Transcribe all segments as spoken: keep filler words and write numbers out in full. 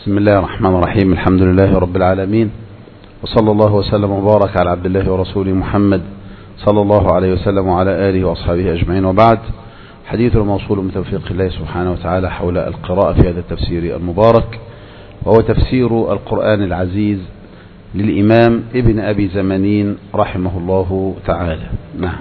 بسم الله الرحمن الرحيم. الحمد لله رب العالمين، وصلى الله وسلم وبارك على عبد الله ورسوله محمد صلى الله عليه وسلم وعلى آله وأصحابه أجمعين، وبعد. حديث الموصول من توفيق الله سبحانه وتعالى حول القراءة في هذا التفسير المبارك، وهو تفسير القرآن العزيز للإمام ابن أبي زمانين رحمه الله تعالى. نعم.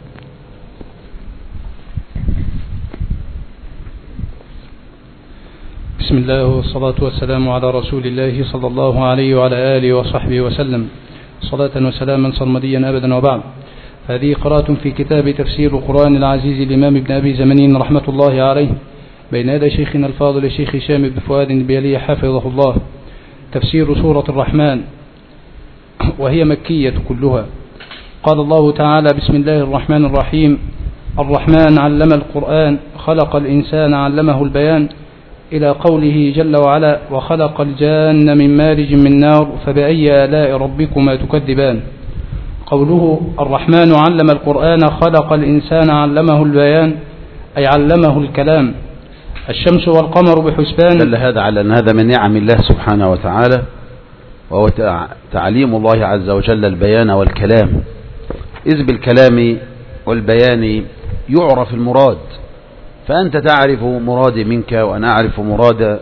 بسم الله والصلاة والسلام على رسول الله صلى الله عليه وعلى آله وصحبه وسلم، صلاة وسلاما صرمديا أبدا، وبعد. هذه قراءة في كتاب تفسير القرآن العزيز للإمام ابن أبي زمانين رحمة الله عليه، بين يدي شيخنا الفاضل الشيخ هشام بن فؤاد البيلي حفظه الله. تفسير سورة الرحمن، وهي مكية كلها. قال الله تعالى: بسم الله الرحمن الرحيم. الرحمن علم القرآن، خلق الإنسان علمه البيان، إلى قوله جل وعلا: وخلق الجان من مارج من نار، فبأي آلاء ربكما تكذبان. قوله الرحمن علم القرآن خلق الإنسان علمه البيان، أي علمه الكلام. الشمس والقمر بحسبان. دل هذا على أن هذا من نعم الله سبحانه وتعالى، وهو تعليم الله عز وجل البيان والكلام، إذ بالكلام والبيان يعرف المراد، فأنت تعرف مرادي منك وأنا أعرف مراد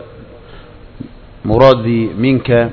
مرادي منك،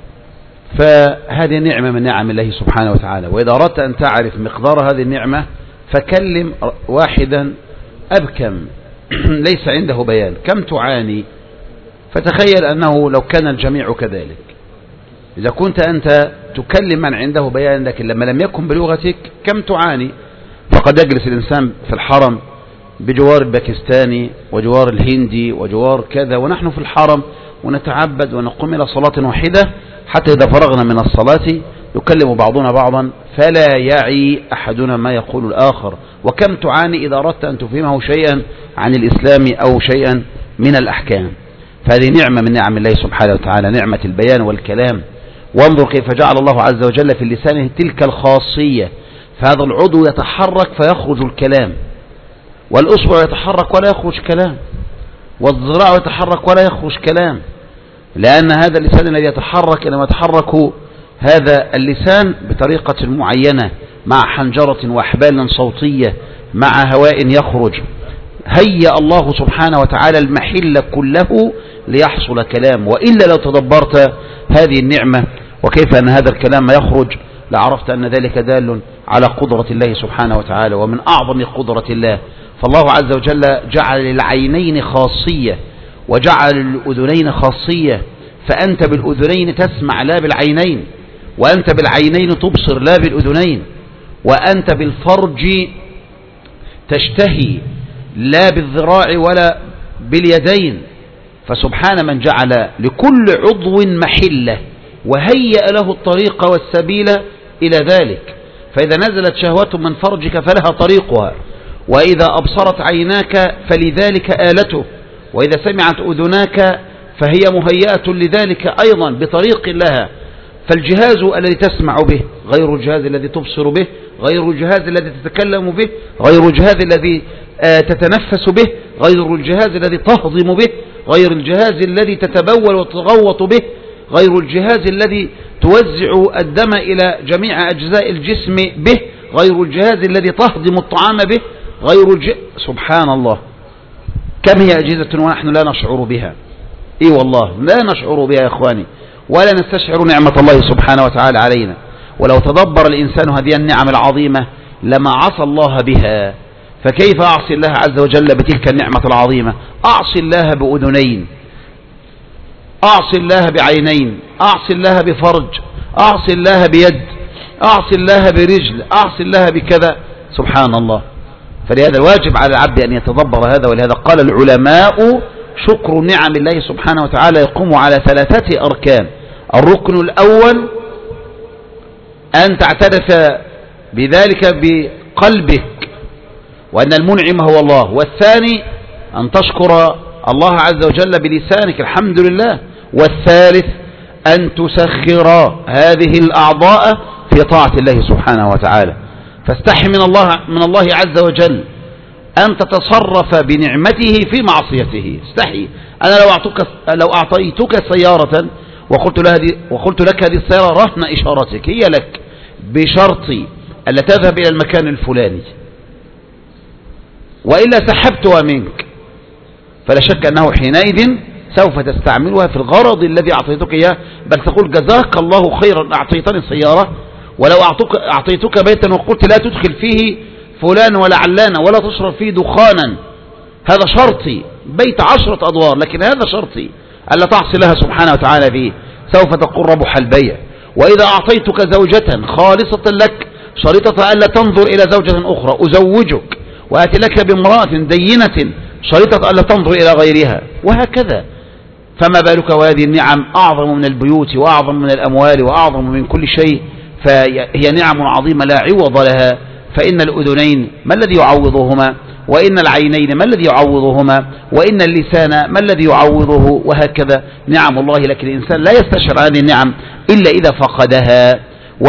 فهذه نعمة من نعم الله سبحانه وتعالى. وإذا أردت أن تعرف مقدار هذه النعمة فكلم واحدا أبكم ليس عنده بيان، كم تعاني. فتخيل أنه لو كان الجميع كذلك، إذا كنت أنت تكلم من عنده بيان لكن لما لم يكن بلغتك كم تعاني. فقد يجلس الإنسان في الحرم بجوار الباكستاني وجوار الهندي وجوار كذا، ونحن في الحرم ونتعبد ونقوم إلى صلاة واحدة، حتى إذا فرغنا من الصلاة يكلم بعضنا بعضا فلا يعي أحدنا ما يقول الآخر. وكم تعاني إذا أردت أن تفهمه شيئا عن الإسلام أو شيئا من الأحكام. فهذه نعمة من نعم الله سبحانه وتعالى، نعمة البيان والكلام. وانظر كيف جعل الله عز وجل في لسانه تلك الخاصية، فهذا العضو يتحرك فيخرج الكلام، والأصبع يتحرك ولا يخرج كلام، والذراع يتحرك ولا يخرج كلام، لأن هذا اللسان الذي يتحرك إنما يتحرك هذا اللسان بطريقة معينة، مع حنجرة وأحبال صوتية، مع هواء يخرج. هيأ الله سبحانه وتعالى المحل كله ليحصل كلام، وإلا لو تدبرت هذه النعمة وكيف أن هذا الكلام يخرج لعرفت أن ذلك دال على قدرة الله سبحانه وتعالى، ومن أعظم قدرة الله. فالله عز وجل جعل للعينين خاصية وجعل للأذنين خاصية، فأنت بالأذنين تسمع لا بالعينين، وأنت بالعينين تبصر لا بالأذنين، وأنت بالفرج تشتهي لا بالذراع ولا باليدين. فسبحان من جعل لكل عضو محلة وهيأ له الطريق والسبيل إلى ذلك. فإذا نزلت شهوة من فرجك فلها طريقها، وإذا أبصرت عيناك فلذلك آلته، وإذا سمعت أذناك فهي مهيئة لذلك أيضا بطريق لها. فالجهاز الذي تسمع به غير الجهاز الذي تبصر به، غير الجهاز الذي تتكلم به، غير الجهاز الذي تتنفس به، غير الجهاز الذي تهضم به، غير الجهاز الذي تتبول وتغوط به، غير الجهاز الذي توزع الدم إلى جميع أجزاء الجسم به، غير الجهاز الذي تهضم الطعام به، غير الج... سبحان الله، كم هي أجهزة ونحن لا نشعر بها. إي والله لا نشعر بها يا إخواني، ولا نستشعر نعمة الله سبحانه وتعالى علينا. ولو تدبر الإنسان هذه النعم العظيمة لما عصى الله بها. فكيف أعصي الله عز وجل بتلك النعمة العظيمة؟ أعصي الله بأذنين، أعصي الله بعينين، أعصي الله بفرج، أعصي الله بيد، أعصي الله برجل، أعصي الله بكذا. سبحان الله. فلهذا الواجب على العبد أن يتدبر هذا. ولهذا قال العلماء: شكر نعم الله سبحانه وتعالى يقوم على ثلاثة أركان. الركن الأول أن تعترف بذلك بقلبك وأن المنعم هو الله، والثاني أن تشكر الله عز وجل بلسانك الحمد لله، والثالث أن تسخر هذه الأعضاء في طاعة الله سبحانه وتعالى. فاستحي من الله من الله عز وجل أن تتصرف بنعمته في معصيته. استحي. أنا لو أعطيتك لو أعطيتك سيارة وقلت لها دي وقلت لك هذه السيارة رهن إشارتك، هي لك بشرط ألا تذهب إلى المكان الفلاني، وإلا سحبتها منك، فلا شك أنه حينئذ سوف تستعملها في الغرض الذي أعطيتك إياه، بل تقول جزاك الله خيرا أعطيتني السيارة، ولو أعطيتك بيتا وقلت لا تدخل فيه فلان ولا علان ولا تشرب فيه دخانا، هذا شرطي، بيت عشرة أدوار لكن هذا شرطي ألا تعصي لها سبحانه وتعالى فيه، سوف تقول ربح البيع. وإذا أعطيتك زوجة خالصة لك شريطة ألا تنظر إلى زوجة أخرى، أزوجك وآتي لك بامرأة دينة شريطة ألا تنظر إلى غيرها، وهكذا. فما بالك وهذه النعم أعظم من البيوت وأعظم من الأموال وأعظم من كل شيء، فهي نعم عظيمة لا عوض لها. فإن الأذنين ما الذي يعوضهما، وإن العينين ما الذي يعوضهما، وإن اللسان ما الذي يعوضه، وهكذا نعم الله. لكن الإنسان لا يستشعر هذه النعم إلا إذا فقدها،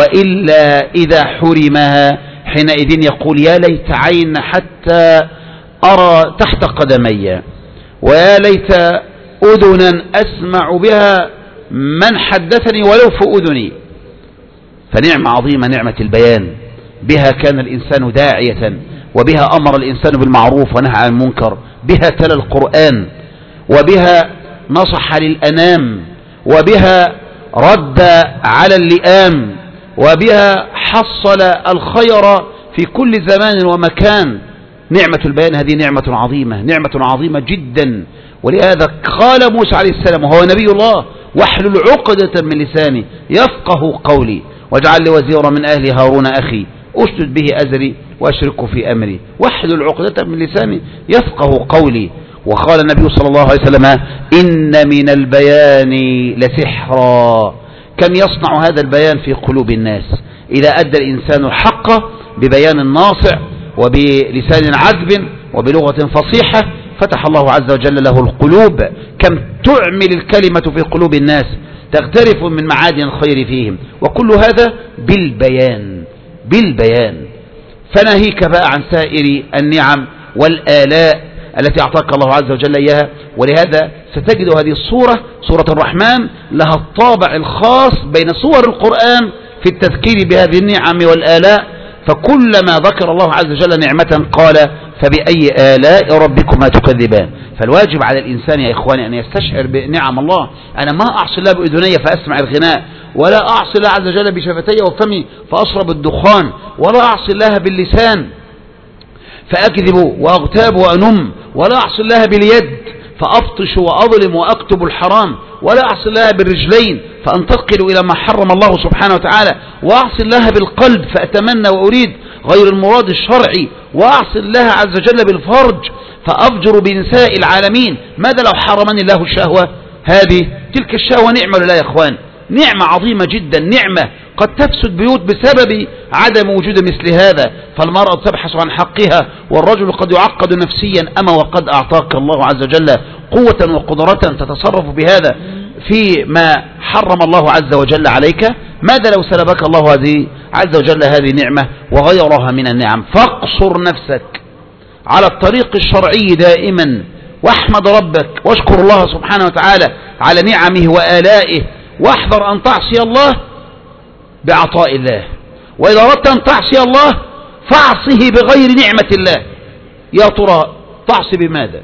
وإلا إذا حرمها، حينئذ يقول يا ليت عين حتى أرى تحت قدمي، ويا ليت أذنا أسمع بها من حدثني ولو في أذني. فنعمة عظيمة نعمة البيان، بها كان الإنسان داعية، وبها أمر الإنسان بالمعروف ونهى عن المنكر، بها تلا القرآن، وبها نصح للأنام، وبها رد على اللئام، وبها حصل الخير في كل زمان ومكان. نعمة البيان هذه نعمة عظيمة، نعمة عظيمة جدا. ولهذا قال موسى عليه السلام وهو نبي الله واحلل عقدة من لساني يفقه قولي واجعل لي وزيرا من أهلي هارون أخي أشدد به أزري وأشركه في أمري واحلل عقدة من لساني يفقه قولي. وقال النبي صلى الله عليه وسلم إن من البيان لسحرا. كم يصنع هذا البيان في قلوب الناس إذا أدى الإنسان الحق ببيان ناصع وبلسان عذب وبلغة فصيحة، فتح الله عز وجل له القلوب. كم تعمل الكلمة في قلوب الناس تغترف من معادن الخير فيهم، وكل هذا بالبيان بالبيان. فناهيك بقى عن سائر النعم والآلاء التي أعطاك الله عز وجل إياها. ولهذا ستجد هذه الصورة سورة الرحمن لها الطابع الخاص بين صور القرآن في التذكير بهذه النعم والآلاء. فكلما ذكر الله عز وجل نعمة قال فبأي آلاء ربكما تكذبان. فالواجب على الإنسان يا إخواني أن يستشعر بنعم الله. أنا ما أعصي الله بأذني فأسمع الغناء، ولا أعصي الله عز وجل بشفتي وفمي فأشرب الدخان، ولا أعصي الله باللسان فأكذب وأغتاب وأنم، ولا أعصي الله باليد فأبطش وأظلم وأكتب الحرام، ولا أعصي الله بالرجلين فأنتقل إلى ما حرم الله سبحانه وتعالى، وأعصي الله بالقلب فأتمنى وأريد غير المراد الشرعي، وأعصي الله عز وجل بالفرج فأفجر بنساء العالمين. ماذا لو حرمني الله الشهوة هذه؟ تلك الشهوة نعمة لا يا إخوان، نعمة عظيمة جدا، نعمة قد تفسد بيوت بسبب عدم وجود مثل هذا. فالمرأة تبحث عن حقها، والرجل قد يعقد نفسيا. أما وقد أعطاك الله عز وجل قوة وقدرة تتصرف بهذا فيما حرم الله عز وجل عليك. ماذا لو سلبك الله هذه عز وجل هذه نعمة وغيرها من النعم؟ فاقصر نفسك على الطريق الشرعي دائما، واحمد ربك واشكر الله سبحانه وتعالى على نعمه وآلائه، واحذر أن تعصي الله بعطاء الله. وإذا أردت أن تعصي الله فاعصه بغير نعمة الله. يا ترى تعصي بماذا؟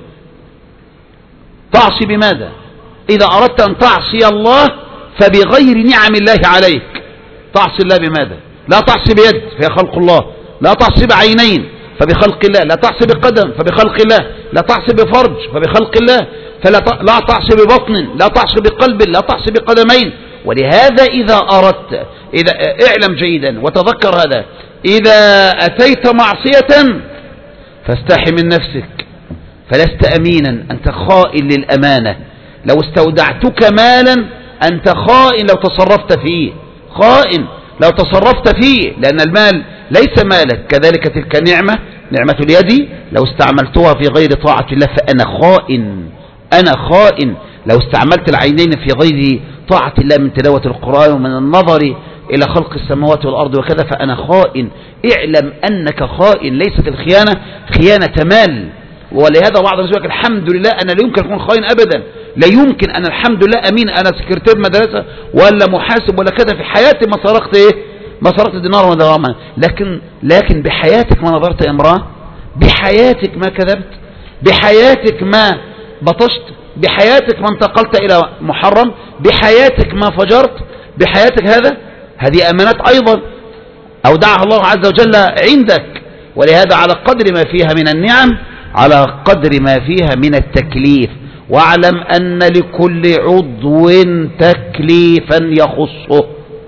تعصي بماذا؟ إذا أردت أن تعصي الله فبغير نعم الله عليك. تعصي الله بماذا؟ لا تعصي بيد فهي خلق الله، لا تعصي بعينين فبخلق الله، لا تعصي بقدم فبخلق الله، لا تعصي بفرج فبخلق الله، فلا لا تعصي ببطن، لا تعصي بقلب، لا تعصي بقدمين. ولهذا إذا أردت، إذا اعلم جيدا وتذكر هذا، إذا أتيت معصية فاستحي من نفسك، فلست أمينا، أنت خائن للأمانة. لو استودعتك مالا أنت خائن لو تصرفت فيه، خائن لو تصرفت فيه، لأن المال ليس مالك. كذلك تلك النعمة، نعمة اليد، لو استعملتها في غير طاعة الله فأنا خائن، أنا خائن. لو استعملت العينين في غير طاعة الله من تلاوة القرآن ومن النظر إلى خلق السماوات والأرض وكذا فأنا خائن. اعلم أنك خائن، ليست الخيانة خيانة مال. ولهذا بعض الناس يقول الحمد لله أنا لا يمكن أكون خائن أبدا، لا يمكن. أنا الحمد لله أمين، أنا سكرتير مدرسة ولا محاسب ولا كذا، في حياتي ما سرقت إيه، ما سرقت دينار ولا درهم. لكن لكن بحياتك ما نظرت امرأة، بحياتك ما كذبت، بحياتك ما بطشت، بحياتك ما انتقلت إلى محرم، بحياتك ما فجرت، بحياتك هذا هذه أمانات أيضا أودعها الله عز وجل عندك. ولهذا على قدر ما فيها من النعم على قدر ما فيها من التكليف. واعلم أن لكل عضو تكليفا يخصه.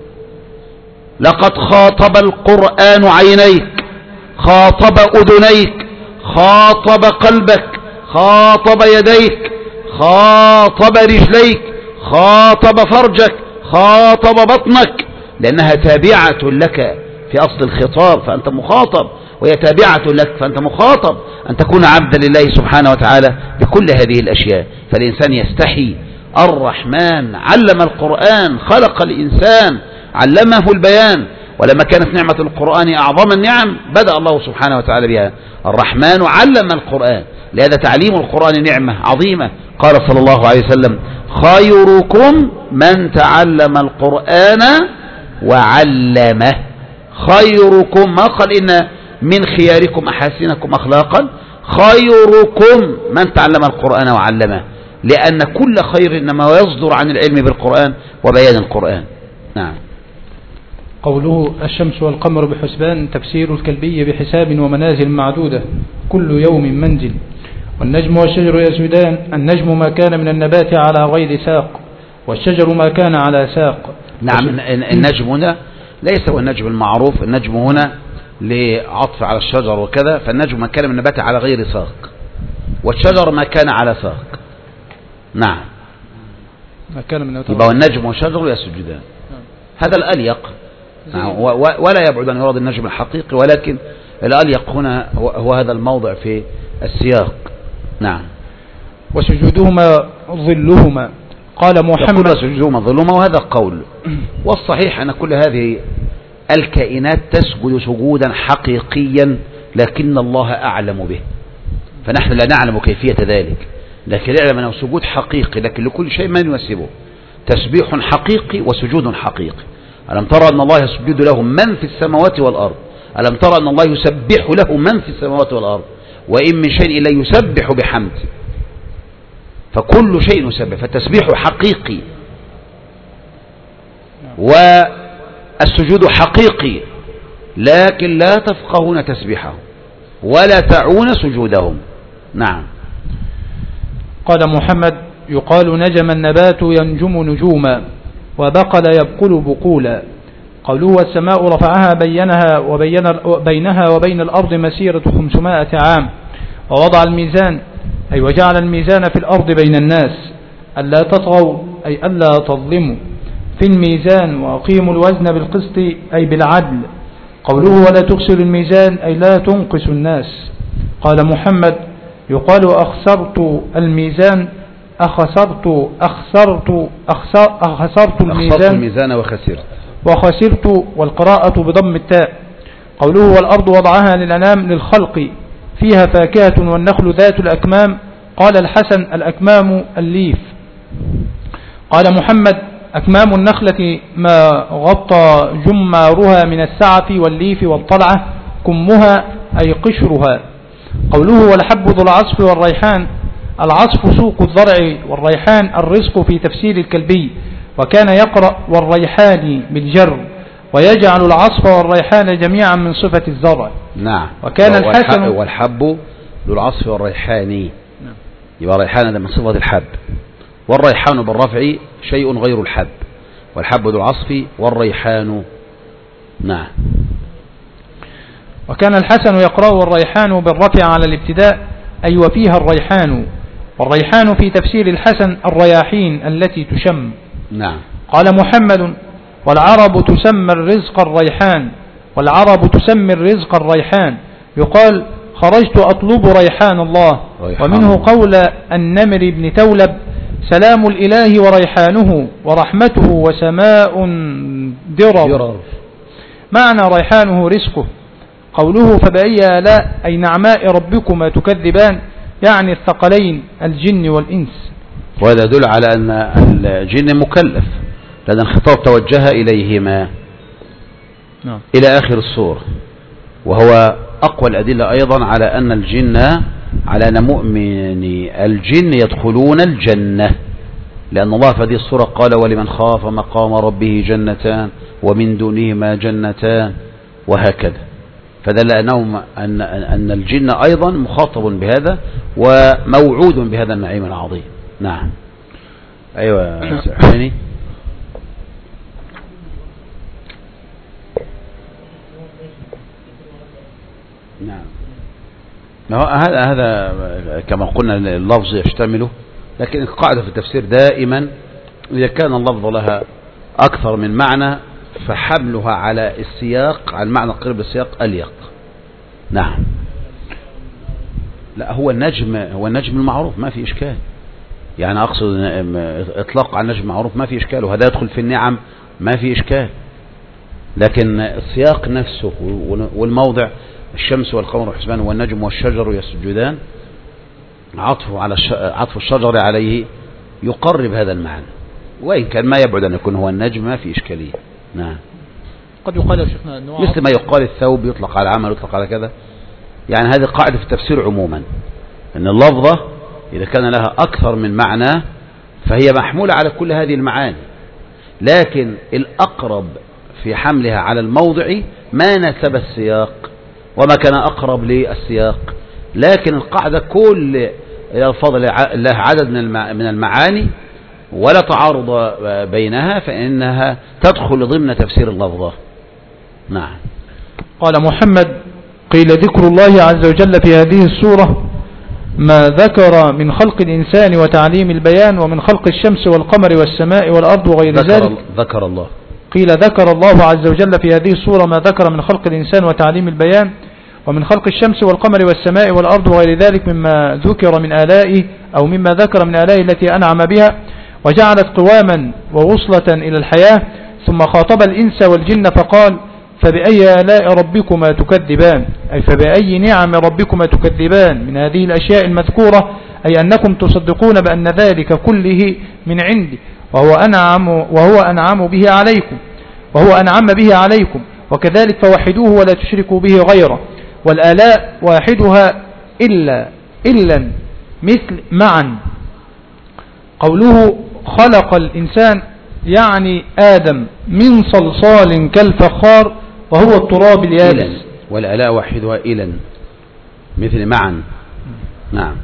لقد خاطب القرآن عينيك، خاطب أذنيك، خاطب قلبك، خاطب يديك، خاطب رجليك، خاطب فرجك، خاطب بطنك، لأنها تابعة لك في أصل الخطاب، فأنت مخاطب، وهي تابعة لك فأنت مخاطب أن تكون عبدا لله سبحانه وتعالى بكل هذه الأشياء. فالإنسان يستحي. الرحمن علم القرآن، خلق الإنسان، علمه البيان. ولما كانت نعمة القرآن أعظم النعم بدأ الله سبحانه وتعالى بها. الرحمن علم القرآن، لهذا تعليم القرآن نعمة عظيمة. قال صلى الله عليه وسلم خيركم من تعلم القرآن وعلمه. خيركم، ما قال إن من خياركم أحسنكم أخلاقا، خيركم من تعلم القرآن وعلمه، لأن كل خير إنما يصدر عن العلم بالقرآن وبيان القرآن. نعم. قوله الشمس والقمر بحسبان، تفسير الكلبي بحساب ومنازل معدودة، كل يوم منزل. والنجم والشجر يسجدان، النجم ما كان من النبات على غير ساق، والشجر ما كان على ساق. نعم. النجم هنا ليس هو النجم المعروف، النجم هنا لعطف على الشجر وكذا، فالنجم ما كان من النبات على غير ساق، والشجر ما كان على ساق. نعم. ما كان من النبات يبقى النجم والشجر يسجدان، هذا الأليق. نعم. ولا يبعد أن يراد النجم الحقيقي، ولكن الأليق هنا هو هذا الموضع في السياق. نعم. وسجودهما ظلهما. قال محمد سجودهما ظلهما، وهذا قول. والصحيح أن كل هذه الكائنات تسجد سجودا حقيقيا، لكن الله أعلم به، فنحن لا نعلم كيفية ذلك، لكن نعلم أنه سجود حقيقي، لكن لكل شيء ما يناسبه. تسبيح حقيقي وسجود حقيقي. ألم ترى أن الله يسجد له من في السماوات والأرض؟ ألم ترى أن الله يسبح له من في السماوات والأرض؟ وإن من شيء إلا يسبح بحمد، فكل شيء يسبح، فالتسبيح حقيقي والسجود حقيقي، لكن لا تفقهون تسبيحهم ولا تعون سجودهم. نعم. قال محمد يقال نجم النبات ينجم نجوما، وبقل يبقل بقولا. قوله والسماء رفعها بينها وبين بينها وبين الأرض مسيرة خمسمائة عام، ووضع الميزان أي وجعل الميزان في الأرض بين الناس، ألا تطغوا أي ألا تظلموا في الميزان، وأقيموا الوزن بالقسط أي بالعدل. قوله ولا تخسر الميزان أي لا تنقص الناس. قال محمد يقال أخسرت الميزان، أخسرت أخسرت أخسر أخسرت الميزان, الميزان وخسرت وخسرت والقراءة بضم التاء. قوله والأرض وضعها للأنام للخلق، فيها فاكهة والنخل ذات الأكمام. قال الحسن الأكمام الليف. قال محمد أكمام النخلة ما غطى جمارها من السعف والليف والطلعة، كمها أي قشرها. قوله والحب ذو العصف والريحان، العصف سوق الزرع والريحان الرزق في تفسير الكلبي، وكان يقرأ والريحان بالجر، ويجعل العصف والريحان جميعا من صفة الزرع. نعم. وكان الحسن والحب ذو العصف والريحان، يبقى الريحان هذا من صفة الحب، والريحان بالرفع شيء غير الحب، والحب ذو العصف والريحان. نعم. وكان الحسن يقرأ والريحان بالرفع على الابتداء أي وفيها الريحان، والريحان في تفسير الحسن الرياحين التي تشم. نعم. قال محمد والعرب تسمى الرزق الريحان، والعرب تسمي الرزق الريحان. يقال خرجت أطلب ريحان الله. ريحان. ومنه قول النمر بن تولب سلام الإله وريحانه ورحمته وسماء درر. معنى ريحانه رزقه. قوله فبأي آلاء أي نعماء ربكما تكذبان، يعني الثقلين الجن والإنس. وهذا يدل على أن الجن مكلف لأن الخطاب توجه إليهما نعم. إلى آخر السورة، وهو أقوى الأدلة أيضا على أن الجن على أن مؤمني الجن يدخلون الجنة، لأن الله في هذه السورة قال ولمن خاف مقام ربه جنتان ومن دونهما جنتان وهكذا، فدل أنهم أن, أن الجن أيضا مخاطب بهذا وموعود بهذا النعيم العظيم. نعم. أيوة حسيني. نعم. هذا هذا كما قلنا اللفظ يشتمله، لكن القاعدة في التفسير دائما إذا كان اللفظ لها أكثر من معنى فحملها على السياق، على المعنى القريب للسياق أليق. نعم. لا هو النجم، هو النجم المعروف ما في إشكال، يعني أقصد إطلاق على النجم المعروف ما في إشكال، وهذا يدخل في النعم ما في إشكال، لكن السياق نفسه والموضع الشمس والقمر والحسبان والنجم والشجر يسجدان عطفه على عطف الشجر عليه يقرب هذا المعنى، وإن كان ما يبعد أن يكون هو النجم ما في إشكالية. نعم. قد يقال يا شيخنا أنه مثل ما يقال الثوب يطلق على عمل يطلق على كذا، يعني هذه قاعدة في التفسير عموما أن اللفظة إذا كان لها أكثر من معنى فهي محمولة على كل هذه المعاني، لكن الأقرب في حملها على الموضع ما ناسب السياق وما كان أقرب للسياق، لكن القاعدة كل الفاظ لها عدد من المعاني ولا تعارض بينها فإنها تدخل ضمن تفسير اللفظة. نعم. قال محمد قيل ذكر الله عز وجل في هذه السورة ما ذكر من خلق الإنسان وتعليم البيان ومن خلق الشمس والقمر والسماء والأرض وغير ذكر ذلك. ذكر الله قيل ذكر الله عز وجل في هذه السورة ما ذكر من خلق الإنسان وتعليم البيان ومن خلق الشمس والقمر والسماء والأرض وغير ذلك مما ذكر من آلائه أو مما ذكر من آلائه التي أنعم بها وجعلت قواما ووصلة إلى الحياة، ثم خاطب الإنس والجن فقال فبأي آلاء ربكما تكذبان، أي فبأي نعم ربكما تكذبان من هذه الأشياء المذكورة، أي أنكم تصدقون بأن ذلك كله من عندي وهو أنعم, وهو أنعم به عليكم وهو أنعم به عليكم وكذلك فوحدوه ولا تشركوا به غيره. والآلاء واحدها إلا إلا مثل معا. قوله خلق الإنسان يعني آدم من صلصال كالفخار وهو التراب اليابس. والآلاء واحدها إلا مثل معا. نعم.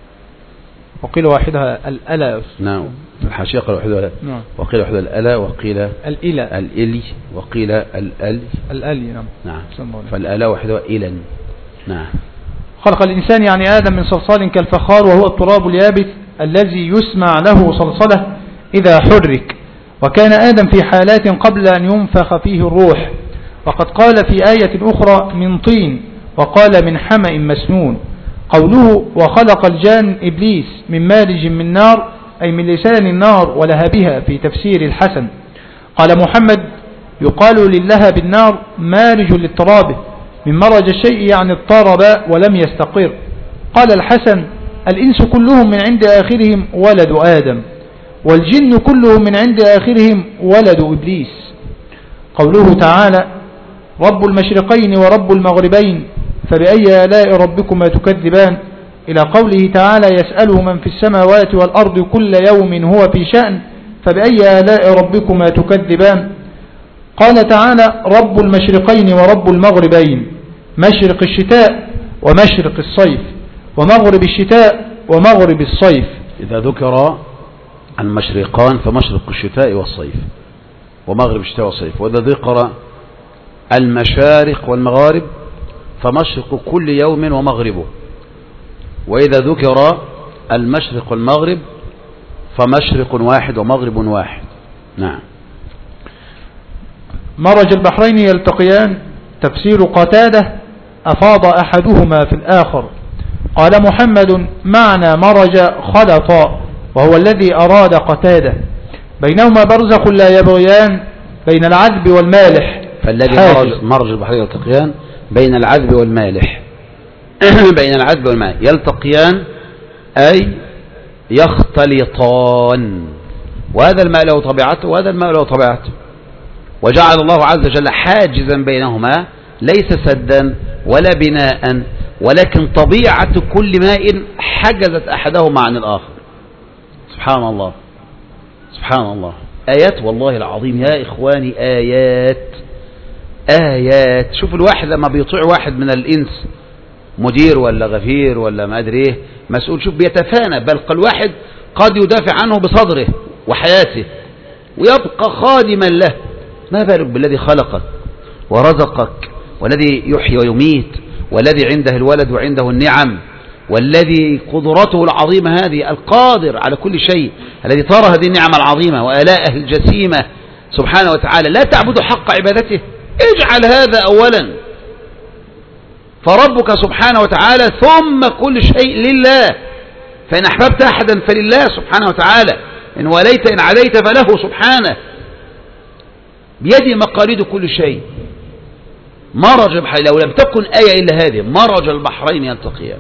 وقيل واحدها الألا. نعم. الحاشية قال واحدها نعم. وقيل واحدها الألا وقيل الإلا الإلي وقيل الأل الألي. نعم. نعم. فالآلاء واحدها إلا. نعم. خلق الإنسان يعني آدم من صلصال كالفخار وهو التراب اليابس الذي يسمع له صلصلة إذا حرك، وكان آدم في حالات قبل أن ينفخ فيه الروح، وقد قال في آية أخرى من طين وقال من حمأ مسنون. قوله وخلق الجان إبليس من مارج من نار أي من لسان النار ولهبها في تفسير الحسن. قال محمد يقال للهب النار مارج لاضطرابه، من مرج الشيء يعني اضطرب ولم يستقر. قال الحسن الإنس كلهم من عند آخرهم ولد آدم، والجن كلهم من عند آخرهم ولد إبليس. قوله تعالى رب المشرقين ورب المغربين فبأي آلاء ربكما تكذبان، إلى قوله تعالى يسأله من في السماوات والأرض كل يوم هو في شأن فبأي آلاء ربكما تكذبان. قال تعالى رب المشرقين ورب المغربين، مشرق الشتاء ومشرق الصيف ومغرب الشتاء ومغرب الصيف. إذا ذكر المشرقان فمشرق الشتاء والصيف ومغرب الشتاء والصيف، وإذا ذكر المشارق والمغارب فمشرق كل يوم ومغربه، وإذا ذكر المشرق والمغرب فمشرق واحد ومغرب واحد. نعم. مرج البحرين يلتقيان، تفسير قتادة أفاض أحدهما في الآخر. قال محمد معنى مرج خلط وهو الذي أراد قتادة. بينهما برزخ لا يبغيان بين العذب والمالح. فالذي مرج, مرج البحرين يلتقيان بين العذب والمالح بين العذب والمالح يلتقيان أي يختلطان، وهذا الماء له طبيعته وهذا الماء له طبيعته، وجعل الله عز وجل حاجزا بينهما ليس سدا ولا بناء، ولكن طبيعة كل ماء حجزت أحدهما عن الآخر. سبحان الله سبحان الله، آيات والله العظيم يا إخواني، آيات آيات. شوف الواحد لما بيطيع واحد من الإنس، مدير ولا غفير ولا ما أدري إيه مسؤول، شوف بيتفانى، بل الواحد قد يدافع عنه بصدره وحياته ويبقى خادما له، ما بالك بالذي خلقك ورزقك والذي يحيي ويميت والذي عنده الولد وعنده النعم والذي قدرته العظيمة هذه، القادر على كل شيء، الذي ترى هذه النعمة العظيمة وآلائه الجسيمة سبحانه وتعالى، لا تعبد حق عبادته. اجعل هذا أولا، فربك سبحانه وتعالى ثم كل شيء لله، فإن أحببت أحدا فلله سبحانه وتعالى، إن وليت إن عليت فله سبحانه، بيده مقاليد كل شيء. مرج البحرين، لو لم تكن آية إلا هذه، مرج البحرين يلتقيان،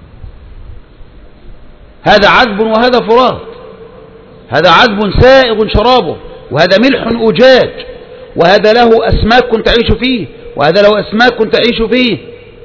هذا عذب وهذا فرات، هذا عذب سائغ شرابه وهذا ملح أجاج، وهذا له أسماك تعيش فيه وهذا له أسماك تعيش فيه،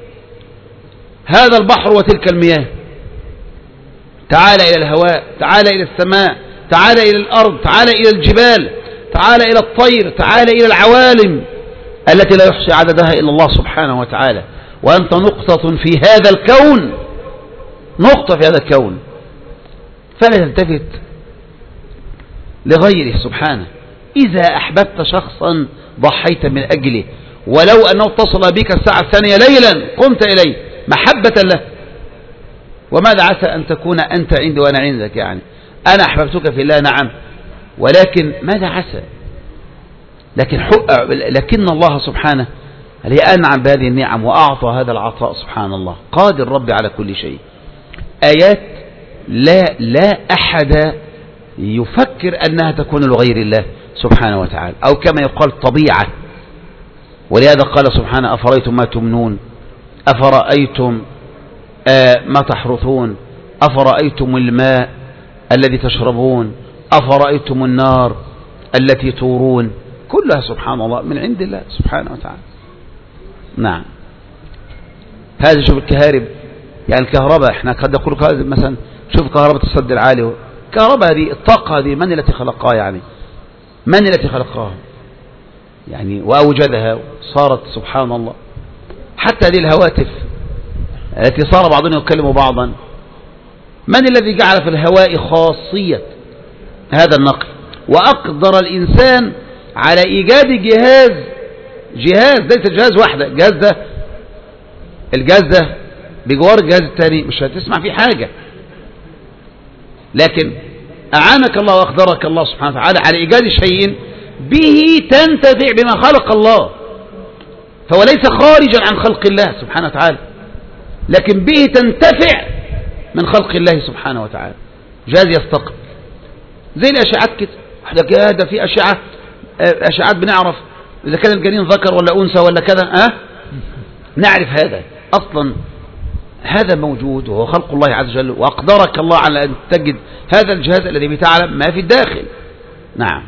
هذا البحر وتلك المياه. تعال إلى الهواء، تعال إلى السماء، تعال إلى الأرض، تعال إلى الجبال، تعال إلى الطير، تعال إلى العوالم التي لا يحصي عددها إلا الله سبحانه وتعالى، وأنت نقطة في هذا الكون، نقطة في هذا الكون، فلا تلتفت لغيره سبحانه. إذا أحببت شخصا ضحيت من أجله، ولو أنه اتصل بك الساعة الثانية ليلا قمت إليه محبة له. وماذا عسى أن تكون أنت عندي وأنا عندك؟ يعني أنا أحببتك في الله نعم، ولكن ماذا عسى؟ لكن, لكن الله سبحانه أنعم بهذه النعم وأعطى هذا العطاء سبحان الله، قادر ربي على كل شيء. آيات لا, لا أحد يفكر أنها تكون لغير الله سبحانه وتعالى، أو كما يقال طبيعة. ولهذا قال سبحانه أفرأيتم ما تمنون، أفرأيتم آه ما تحرثون، أفرأيتم الماء الذي تشربون، أفرأيتم النار التي تورون، كلها سبحان الله من عند الله سبحانه وتعالى. نعم، هذا شوف الكهارب، يعني الكهرباء احنا قد نقول مثلا شوف كهرباء السد العالي، الكهرباء هذه الطاقة هذه من التي خلقها؟ يعني من التي خلقها يعني وأوجدها؟ صارت سبحان الله. حتى هذه الهواتف التي صار بعضنا يكلم بعضا، من الذي جعل في الهواء خاصية هذا النقل؟ وأقدر الإنسان على إيجاد جهاز جهاز ليس جهاز واحدة، الجهاز ده الجهاز ده بجوار الجهاز الثاني مش هتسمع فيه حاجة، لكن أعانك الله وأقدرك الله سبحانه وتعالى على إيجاد شيء به تنتفع بما خلق الله، فهو ليس خارجا عن خلق الله سبحانه وتعالى، لكن به تنتفع من خلق الله سبحانه وتعالى. جهاز يستقبل زي الأشعات كده، هذا في أشعة أشعات بنعرف إذا كان الجنين ذكر ولا أنثى ولا كذا، أه؟ نعرف هذا أصلا، هذا موجود وهو خلق الله عز وجل، وأقدرك الله على أن تجد هذا الجهاز الذي بتعلم ما في الداخل. نعم.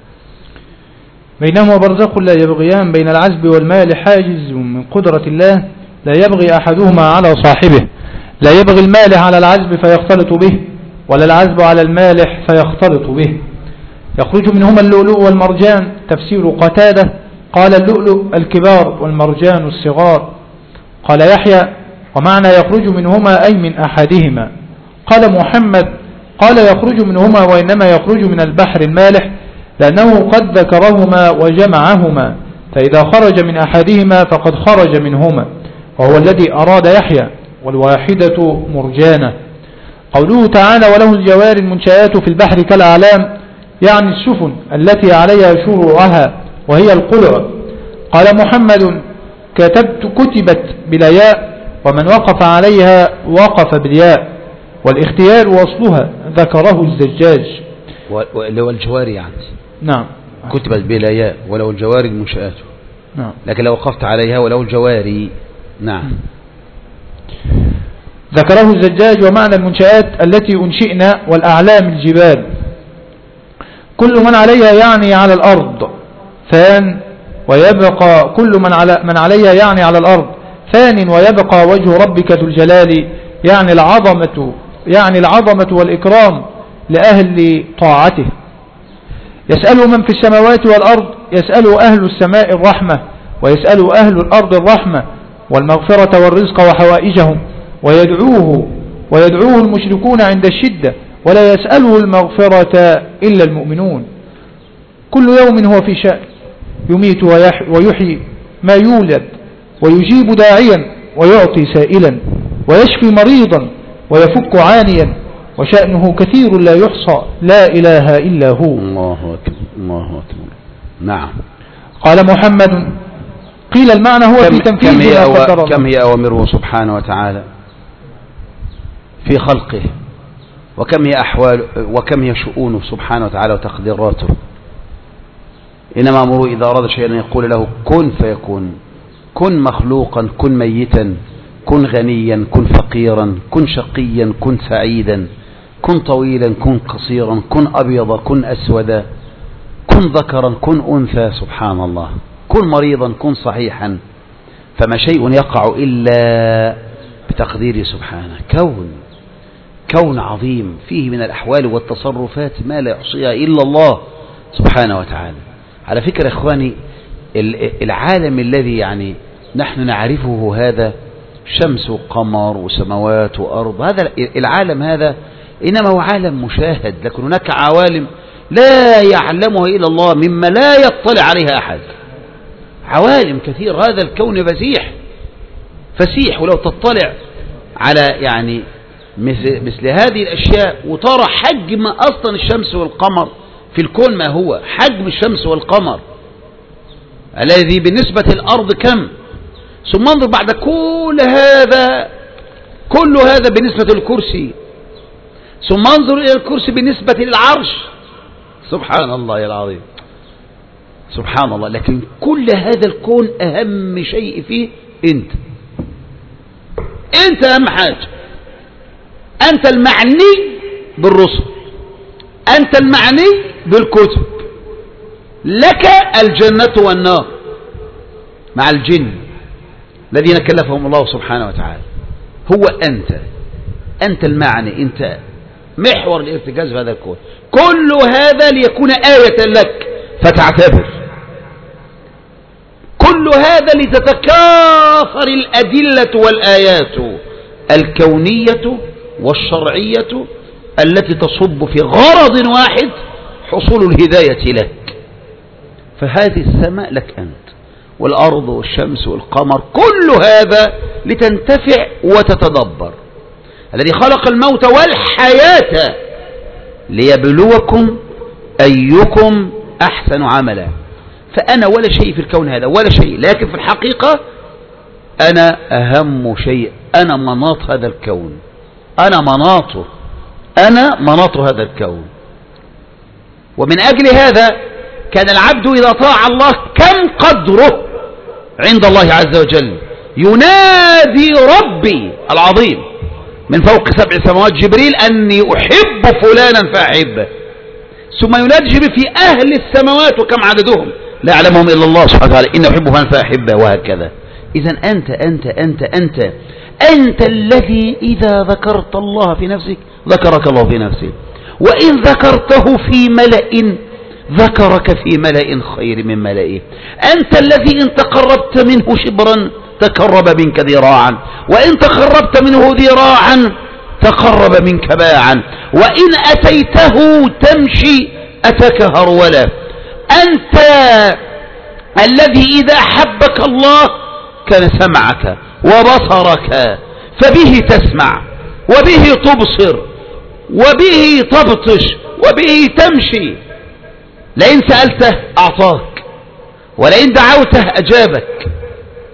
بينهما برزخ لا يبغيان بين العذب والمال حاجز من قدرة الله، لا يبغي أحدهما على صاحبه، لا يبغي المالح على العذب فيختلط به، ولا العذب على المالح فيختلط به. يخرج منهما اللؤلؤ والمرجان. تفسير قتادة قال اللؤلؤ الكبار والمرجان الصغار. قال يحيى ومعنى يخرج منهما أي من أحدهما. قال محمد قال يخرج منهما وإنما يخرج من البحر المالح، لأنه قد ذكرهما وجمعهما، فإذا خرج من أحدهما فقد خرج منهما، وهو الذي أراد يحيى، والواحدة مرجانة. قوله تعالى وله الجوار المنشآت في البحر كالأعلام، يعني السفن التي عليها شروعها وهي القلع. قال محمد كتبت كتبت بلا ياء، ومن وقف عليها وقف بالياء. والاختيار وأصلها ذكره الزجاج. ولو الجواري يعني نعم كتبت بلا ياء، ولو الجواري المنشآت. نعم. لكن لو وقفت عليها ولو الجواري. نعم. ذكره الزجاج. ومعنى المنشآت التي أنشئنا، والأعلام الجبال. كل من عليها يعني على الأرض فان ويبقى، كل من, على من عليها يعني على الأرض فان ويبقى وجه ربك ذو الجلال، يعني العظمة يعني العظمة والإكرام لأهل طاعته. يسأل من في السماوات والأرض، يسأل أهل السماء الرحمة، ويسأل أهل الأرض الرحمة والمغفرة والرزق وحوائجهم، ويدعوه ويدعوه المشركون عند الشدة، ولا يسأله المغفرة إلا المؤمنون. كل يوم هو في شأن، يميت ويحيي ما يولد، ويجيب داعيا ويعطي سائلا، ويشفي مريضا ويفك عانيا، وشأنه كثير لا يحصى، لا إله إلا هو. الله أكبر الله أكبر. نعم. قال محمد: قيل المعنى هو في تنفيذ ما قدر الله. كم هي أوامره سبحانه وتعالى في خلقه، وكم هي أحوال وكم هي شؤونه سبحانه وتعالى وتقديراته. إنما أمره إذا أراد شيئا يقول له كن فيكون. كن مخلوقا، كن ميتا، كن غنيا، كن فقيرا، كن شقيا، كن سعيدا، كن طويلا، كن قصيرا، كن أبيضا، كن أسودا، كن ذكرا، كن أنثى. سبحان الله. كن مريضا، كن صحيحا. فما شيء يقع إلا بتقديره سبحانه. كون كون عظيم فيه من الأحوال والتصرفات ما لا يحصيها إلا الله سبحانه وتعالى. على فكرة إخواني، العالم الذي يعني نحن نعرفه هذا، شمس وقمر وسماوات وأرض، هذا العالم هذا إنما هو عالم مشاهد، لكن هناك عوالم لا يعلمها إلا الله مما لا يطلع عليها أحد. عوالم كثير. هذا الكون فسيح فسيح، ولو تطلع على يعني مثل, مثل هذه الأشياء وترى حجم أصلا الشمس والقمر في الكون، ما هو حجم الشمس والقمر الذي بالنسبة للأرض كم، ثم انظر بعد كل هذا كل هذا بالنسبة للكرسي، ثم انظر إلى الكرسي بالنسبة للعرش. سبحان الله العظيم، سبحان الله. لكن كل هذا الكون أهم شيء فيه أنت أنت أهم حاجة. أنت المعني بالرسل، أنت المعني بالكتب، لك الجنة والنار مع الجن الذين كلفهم الله سبحانه وتعالى. هو أنت أنت المعني، أنت محور الارتكاز في هذا الكون. كل هذا ليكون آية لك فتعتبر، كل هذا لتتكاثر الأدلة والآيات الكونية والشرعية التي تصب في غرض واحد، حصول الهداية لك. فهذه السماء لك أنت، والأرض والشمس والقمر، كل هذا لتنتفع وتتدبر. الذي خلق الموت والحياة ليبلوكم أيكم أحسن عملا. فأنا ولا شيء في الكون هذا ولا شيء، لكن في الحقيقة أنا أهم شيء. أنا مناط هذا الكون، أنا مناطه، أنا مناط هذا الكون. ومن أجل هذا كان العبد إذا طاع الله كم قدره عند الله عز وجل. ينادي ربي العظيم من فوق سبع سماوات جبريل أني أحب فلانا فأحبه، ثم ينادي جبريل في أهل السماوات وكم عددهم لا يعلمهم إلا الله سبحانه وتعالى إن أحب فلانا فأحبه، وهكذا. إذن أنت أنت أنت أنت أنت الذي إذا ذكرت الله في نفسك ذكرك الله في نفسه، وإن ذكرته في ملأ ذكرك في ملأ خير من ملئه. أنت الذي إن تقربت منه شبرا تقرب منك ذراعا، وإن تقربت منه ذراعا تقرب منك باعا، وإن أتيته تمشي أتاك هرولا. أنت الذي إذا أحبك الله كان سمعك وبصرك، فبه تسمع وبه تبصر وبه تبطش وبه تمشي. لئن سألته أعطاك، ولئن دعوته أجابك.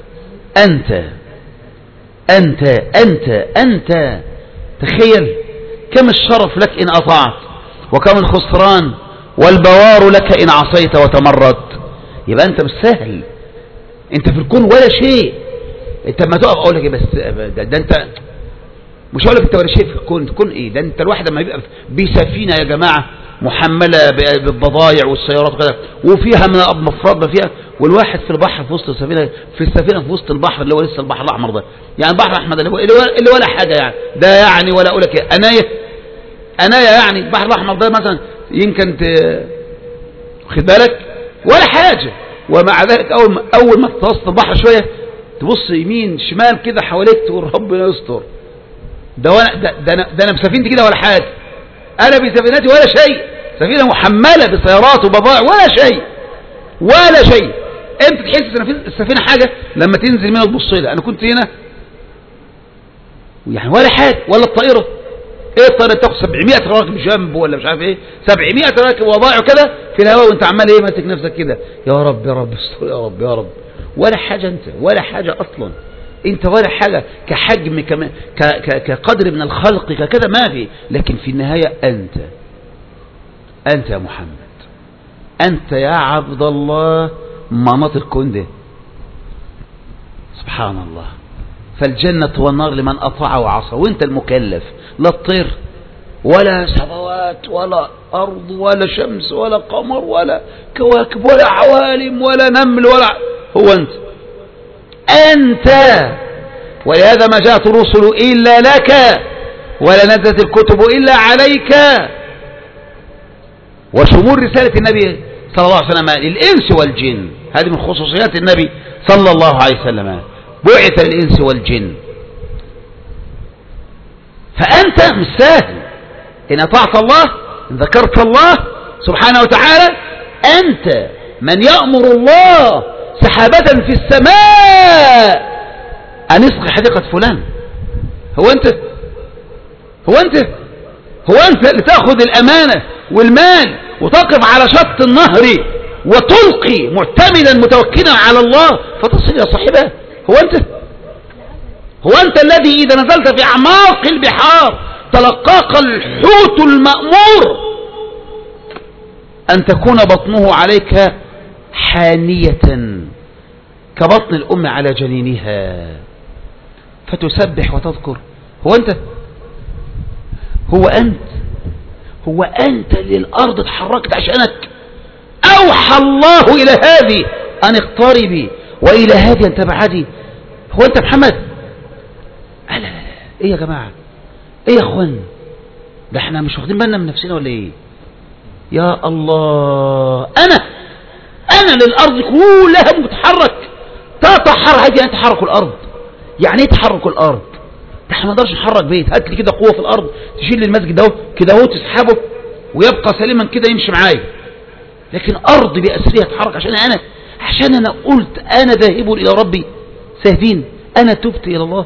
أنت أنت أنت أنت تخيل كم الشرف لك إن أطعت، وكم الخسران والبوار لك إن عصيت وتمرد. يبقى أنت مش سهل، أنت في الكون ولا شيء. أنت ما تقف أقول لك بس ده, ده أنت مش هقول لك أنت ولا شيء في الكون. تكون إيه؟ ده أنت الواحد لما يبقى بسفينة يا جماعة محملة بالبضائع والسيارات وكذا، وفيها من مفرد فيها، والواحد في البحر في وسط السفينة، في السفينة في وسط البحر اللي هو لسه البحر الأحمر ده، يعني البحر الأحمر اللي هو اللي ولا حاجة يعني، ده يعني ولا أقول لك إيه أناية أناية يعني البحر الأحمر ده مثلا يمكن خد بالك ولا حاجة. ومع ذلك أول ما أول ما تتوسط البحر شوية تبص يمين شمال كده حواليك تقول ربنا يستر. ده وانا ده, ده انا ده انا بسفينتي كده ولا حاجة، انا بسفينتي ولا شيء، سفينة محملة بسيارات وبضائع ولا شيء ولا شيء. انت تحس السفينة حاجة لما تنزل منها تبص لها. انا كنت هنا يعني ولا حاجة، ولا الطائرة ايه الطائرة تاخد سبعمائة راكب جنب ولا مش عارف ايه، سبعمائة راكب وضائع كده في الهواء وانت عمال ايه ماسك نفسك كده يا رب يا رب استر يا رب يا رب. ولا حاجة انت، ولا حاجة اصلا انت، ولا حاجة كحجم كما كقدر من الخلق ككذا ما في. لكن في النهاية انت انت يا محمد، انت يا عبد الله مناط الكون ده. سبحان الله. فالجنة والنار لمن أطاع وعصى، وانت المكلف. لا الطير ولا سماوات ولا أرض ولا شمس ولا قمر ولا كواكب ولا عوالم ولا نمل ولا هو أنت أنت. ولهذا ما جاءت الرسل إلا لك ولا نزلت الكتب إلا عليك. وشمول رسالة النبي صلى الله عليه وسلم للإنس والجن، هذه من خصوصيات النبي صلى الله عليه وسلم، بعث للإنس والجن. فأنت مش سهل إن أطعت الله، إن ذكرت الله سبحانه وتعالى. أنت من يأمر الله سحابة في السماء أن يسقي حديقة فلان. هو أنت هو أنت هو أنت اللي تأخذ الأمانة والمال وتقف على شط النهر وتلقي معتمدا متوكلا على الله فتصل إلى صاحبها. هو أنت هو أنت الذي إذا نزلت في أعماق البحار تلقاك الحوت المأمور أن تكون بطنه عليك حانية كبطن الأم على جنينها فتسبح وتذكر. هو أنت هو أنت هو أنت اللي الأرض اتحركت عشانك. أوحى الله إلى هذه أن اقتربي وإلى هذه أن تبعدي. هو أنت محمد؟ لا لا لا إيه يا جماعة، إيه يا أخوان، ده احنا مش واخدين بالنا من نفسنا ولا إيه؟ يا الله، أنا أنا للأرض كلها متحرك. تتحرك هذه يعني تحرك الأرض. يعني إيه تحرك الأرض؟ ده احنا ما نقدرش نحرك بيت. هات لي كده قوة في الأرض تشيل لي المسجد ده كده اهو تسحبه ويبقى سليما كده يمشي معايا. لكن أرض بأسرها تحرك عشان أنا عشان أنا قلت أنا ذاهب إلى ربي ساهدين، أنا تبت إلى الله.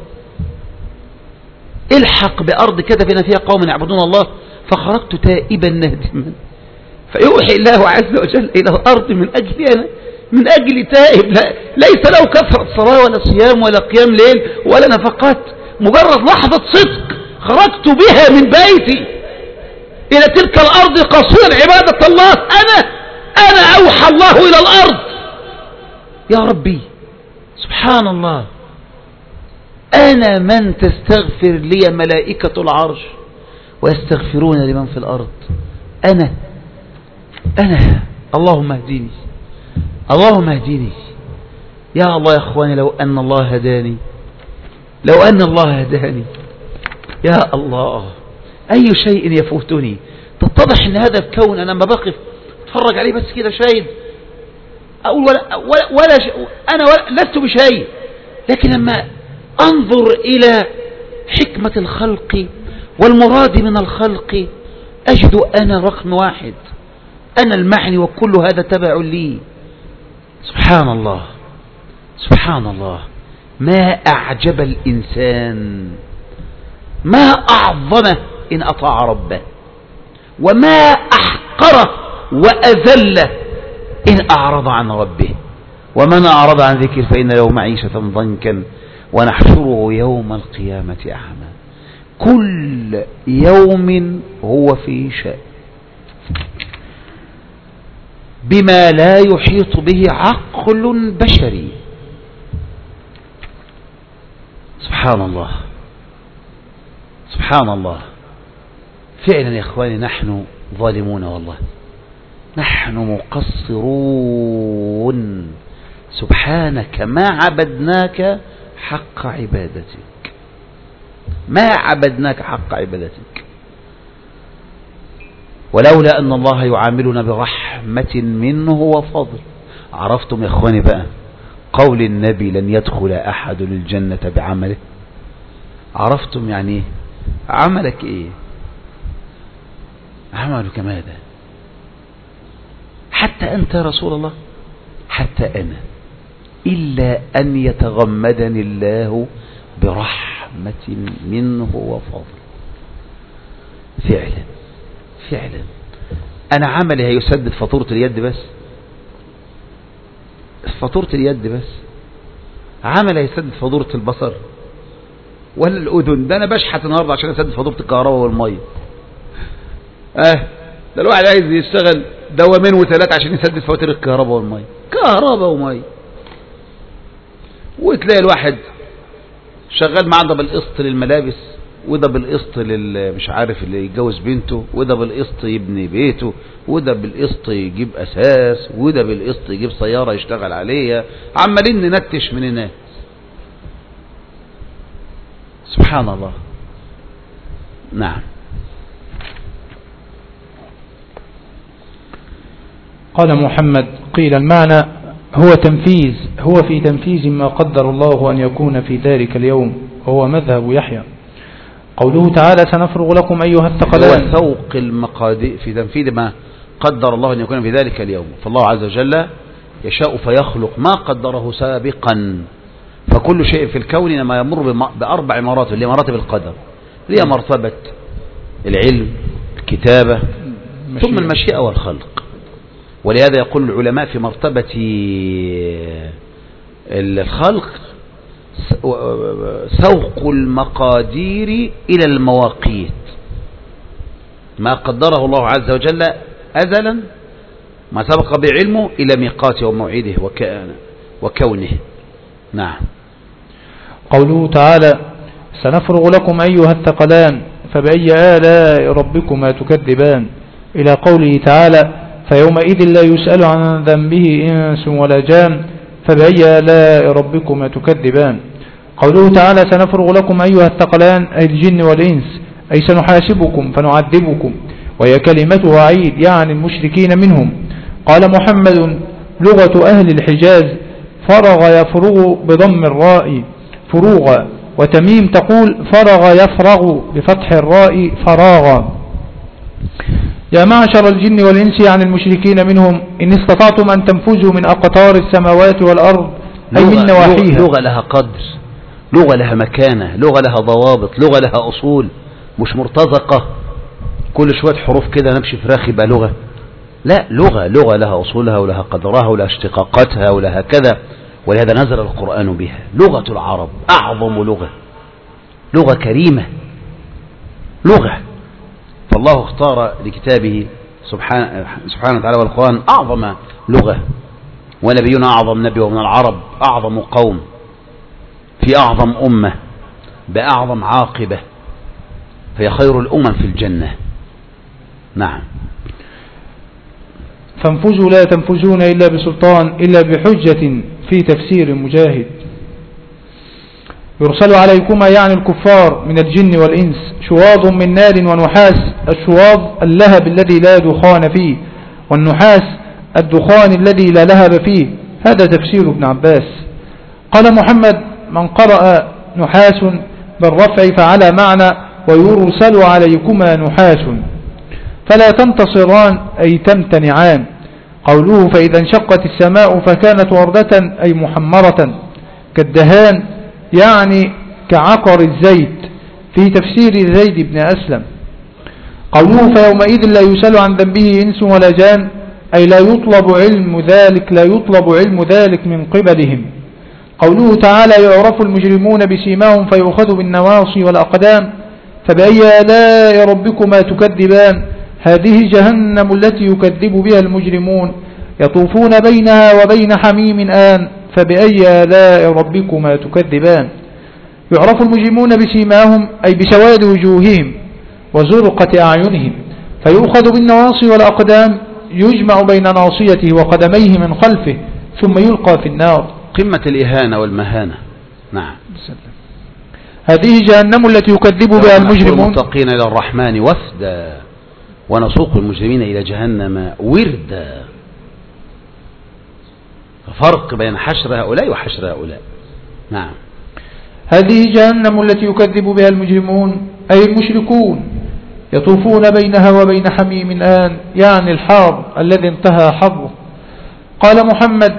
الحق بأرض كتبنا فيها قوم يعبدون الله فخرجت تائبا نادما. فيوحي الله عز وجل إلى الأرض من أجل أنا، من أجل تائب لا ليس له كثرة صلاة ولا صيام ولا قيام ليل ولا نفقات، مجرد لحظة صدق خرجت بها من بيتي إلى تلك الأرض قصير عبادة الله. أنا أنا أوحى الله إلى الأرض. يا ربي سبحان الله، أنا من تستغفر لي ملائكة العرش ويستغفرون لمن في الأرض. أنا أنا اللهم اهديني اللهم اهديني يا الله. يا أخواني لو أن الله هداني لو أن الله هداني يا الله أي شيء يفوتني. تتضح أن هذا الكون أنا لما بقف اتفرج عليه بس كده شاهد أقول ولا, ولا, ولا ش... أنا ولا لست بشيء، لكن لما أنظر إلى حكمة الخلق والمراد من الخلق أجد أنا رقم واحد، أنا المعني وكل هذا تبع لي. سبحان الله سبحان الله. ما أعجب الإنسان، ما أعظمه إن أطاع ربه، وما أحقره وأذله إن أعرض عن ربه. ومن أعرض عن ذكر فإن له معيشة ضنكا ونحشره يوم القيامة أعمى. كل يوم هو في شأن بما لا يحيط به عقل بشري. سبحان الله سبحان الله. فعلا يا إخواني نحن ظالمون، والله نحن مقصرون. سبحانك ما عبدناك حق عبادتك، ما عبدناك حق عبادتك، ولولا أن الله يعاملنا برحمة منه وفضل. عرفتم يا إخواني بقى قول النبي لن يدخل أحد الجنة بعمله؟ عرفتم يعني إيه؟ عملك إيه؟ عملك ماذا؟ حتى أنت يا رسول الله، حتى أنا، إلا أن يتغمدني الله برحمة منه وفضل. فعلا فعلا أنا عملي هيسدد فاتورة اليد بس، فاتورة اليد بس. عملي هيسدد فاتورة البصر ولا الأذن؟ ده أنا بشحت النهاردة عشان أسدد فاتورة الكهرباء والمية. اه ده الواحد عايز يشتغل دوامين وثلاثة عشان يسدد فواتير الكهرباء والمية، كهرباء ومية. وتلاقي الواحد شغال معاه ده بالقسط للملابس، وده بالقسط مش عارف اللي يتجوز بنته، وده بالقسط يبني بيته، وده بالقسط يجيب أساس، وده بالقسط يجيب سيارة يشتغل عليها. عمالين ننتش من الناس. سبحان الله. نعم. قال محمد: قيل المعنى هو تنفيذ، هو في تنفيذ ما قدر الله أن يكون في ذلك اليوم، وهو مذهب يحيى. قوله تعالى: سنفرغ لكم أيها الثقلان، هو سوق المقادير في تنفيذ ما قدر الله أن يكون في ذلك اليوم. فالله عز وجل يشاء فيخلق ما قدره سابقا، فكل شيء في الكون إنما يمر بأربع مراتب، اللي مراتب القدر، اللي هي مرتبة العلم، الكتابة، ثم المشيئة والخلق. ولهذا يقول العلماء في مرتبة الخلق سوق المقادير إلى المواقيت، ما قدره الله عز وجل أزلا، ما سبق بعلمه، إلى ميقاته وموعده وكونه. نعم. قوله تعالى: سنفرغ لكم أيها الثقلان، فبأي آلاء ربكما تكذبان، إلى قوله تعالى: فيومئذ لا يسأل عن ذنبه إنس ولا جان، فبأي آلاء ربكما تكذبان. قوله تعالى: سنفرغ لكم أيها الثقلان، أي الجن والإنس، أي سنحاسبكم فنعذبكم، وهي كلمة وعيد يعني المشركين منهم. قال محمد: لغة أهل الحجاز فرغ يفرغ بضم الراء فروغا، وتميم تقول فرغ يفرغ بفتح الراء فراغا. يا معشر الجن والإنس عن المشركين منهم، إن استطعتم أن تنفذوا من أقطار السماوات والأرض، أي من نواحيها. لغة لها قدر، لغة لها مكانة، لغة لها ضوابط، لغة لها أصول، مش مرتزقة كل شوية حروف كده نمشي فراخ يبقى لغة. لا، لغة لغة لها أصولها ولها قدرها ولها اشتقاقاتها ولها كذا. ولهذا نزل القرآن بها. لغة العرب أعظم لغة، لغة كريمة، لغة. فالله اختار لكتابه سبحانه سبحانه وتعالى والقرآن أعظم لغة، ونبينا أعظم نبي، ومن العرب أعظم قوم في أعظم أمة بأعظم عاقبة، فهي خير الأمم في الجنة. نعم. فانفذوا لا تنفذون إلا بسلطان إلا بحجة، في تفسير مجاهد. يرسل عليكما يعني الكفار من الجن والإنس شواظ من نار ونحاس. الشواظ اللهب الذي لا دخان فيه، والنحاس الدخان الذي لا لهب فيه. هذا تفسير ابن عباس. قال محمد: من قرأ نحاس بالرفع فعلى معنى ويرسل عليكما نحاس، فلا تنتصران أي تمتنعان. قوله: فإذا انشقت السماء فكانت وردة أي محمرة كالدهان، يعني كعقر الزيت، في تفسير زيد بن أسلم. قوله: فيومئذ لا يسأل عن ذنبه إنس ولا جان، أي لا يطلب علم ذلك لا يطلب علم ذلك من قبلهم. قوله تعالى: يعرف المجرمون بسيماهم فيؤخذ بالنواصي والأقدام، فبأي آلاء ربكما تكذبان هذه جهنم التي يكذب بها المجرمون يطوفون بينها وبين حميم آن فبأي آلاء ربكما تكذبان يعرف المجرمون بسيماهم أي بسواد وجوههم وزرقة أعينهم فيؤخذ بالنواصي والأقدام يجمع بين ناصيته وقدميه من خلفه ثم يلقى في النار. قمة الإهانة والمهانة. نعم. هذه جهنم التي يكذب بها المجرمون. المتقين إلى الرحمن وفدا ونسوق المجرمين إلى جهنم وردا. فرق بين حشر هؤلاء وحشر هؤلاء. نعم. هذه جهنم التي يكذب بها المجرمون أي المشركون يطوفون بينها وبين حميم آن يعني الحار الذي انتهى حره. قال محمد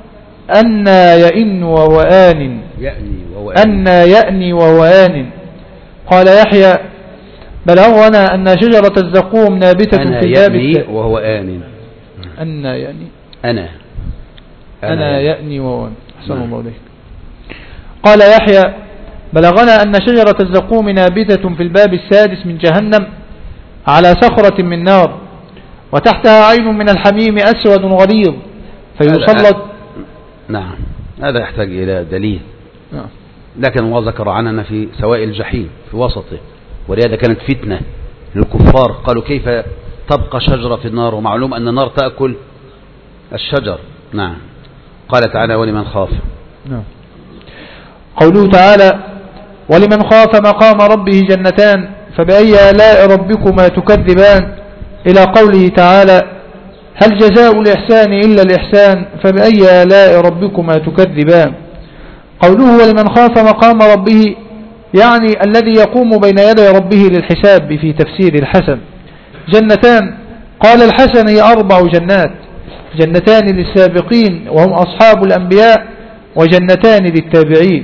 أنا يئن ووآن أنا يأني ووآن. قال يحيى بلغنا أن شجرة الزقوم نابتة في الباب وهو آن. أنا يأني أنا أنا يأني ووآن. أحسن الله إليك. قال يحيى بلغنا أن شجرة الزقوم نابتة في الباب السادس من جهنم على صخرة من نار وتحتها عين من الحميم أسود غليظ فيسلط. نعم هذا يحتاج إلى دليل. نعم. لكن الله ذكر عننا في سواء الجحيم في وسطه ولهذا كانت فتنة للكفار قالوا كيف تبقى شجرة في النار ومعلوم أن النار تأكل الشجر. نعم. قال تعالى ولمن خاف. نعم. قوله تعالى ولمن خاف مقام ربه جنتان فبأي آلاء ربكما تكذبان إلى قوله تعالى هل جزاء الإحسان إلا الإحسان فبأي آلاء ربكما تكذبان. قوله ولمن خاف مقام ربه يعني الذي يقوم بين يدي ربه للحساب في تفسير الحسن. جنتان قال الحسن هي أربع جنات جنتان للسابقين وهم أصحاب الأنبياء وجنتان للتابعين.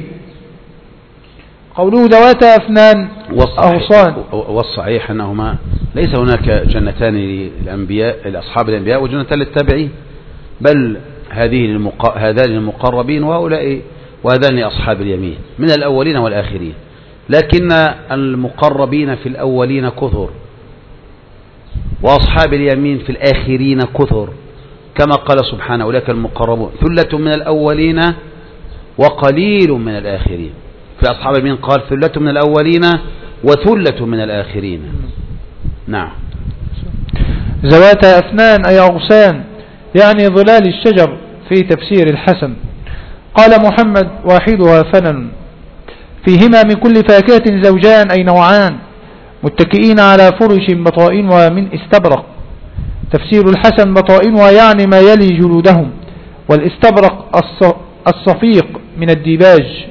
قوله ذواتا أفنان أغصان. والصحيح أنهما ليس هناك جنتان للأنبياء لأصحاب الأنبياء وجنتان للتابعين بل هذه للمق... هذان للمقربين وهؤلاء وهذان لأصحاب اليمين من الأولين والآخرين لكن المقربين في الأولين كثر وأصحاب اليمين في الآخرين كثر كما قال سبحانه أولئك المقربون ثلة من الأولين وقليل من الآخرين. في أصحاب اليمين قال ثلة من الأولين وثلة من الآخرين. نعم. ذواتا أفنان أي أغصان يعني ظلال الشجر في تفسير الحسن. قال محمد واحدها فنن فيهما من كل فاكهة زوجان أي نوعان متكئين على فرش بطائنها من استبرق. تفسير الحسن بطائنها يعني ما يلي جلودهم والاستبرق الصفيق من الديباج.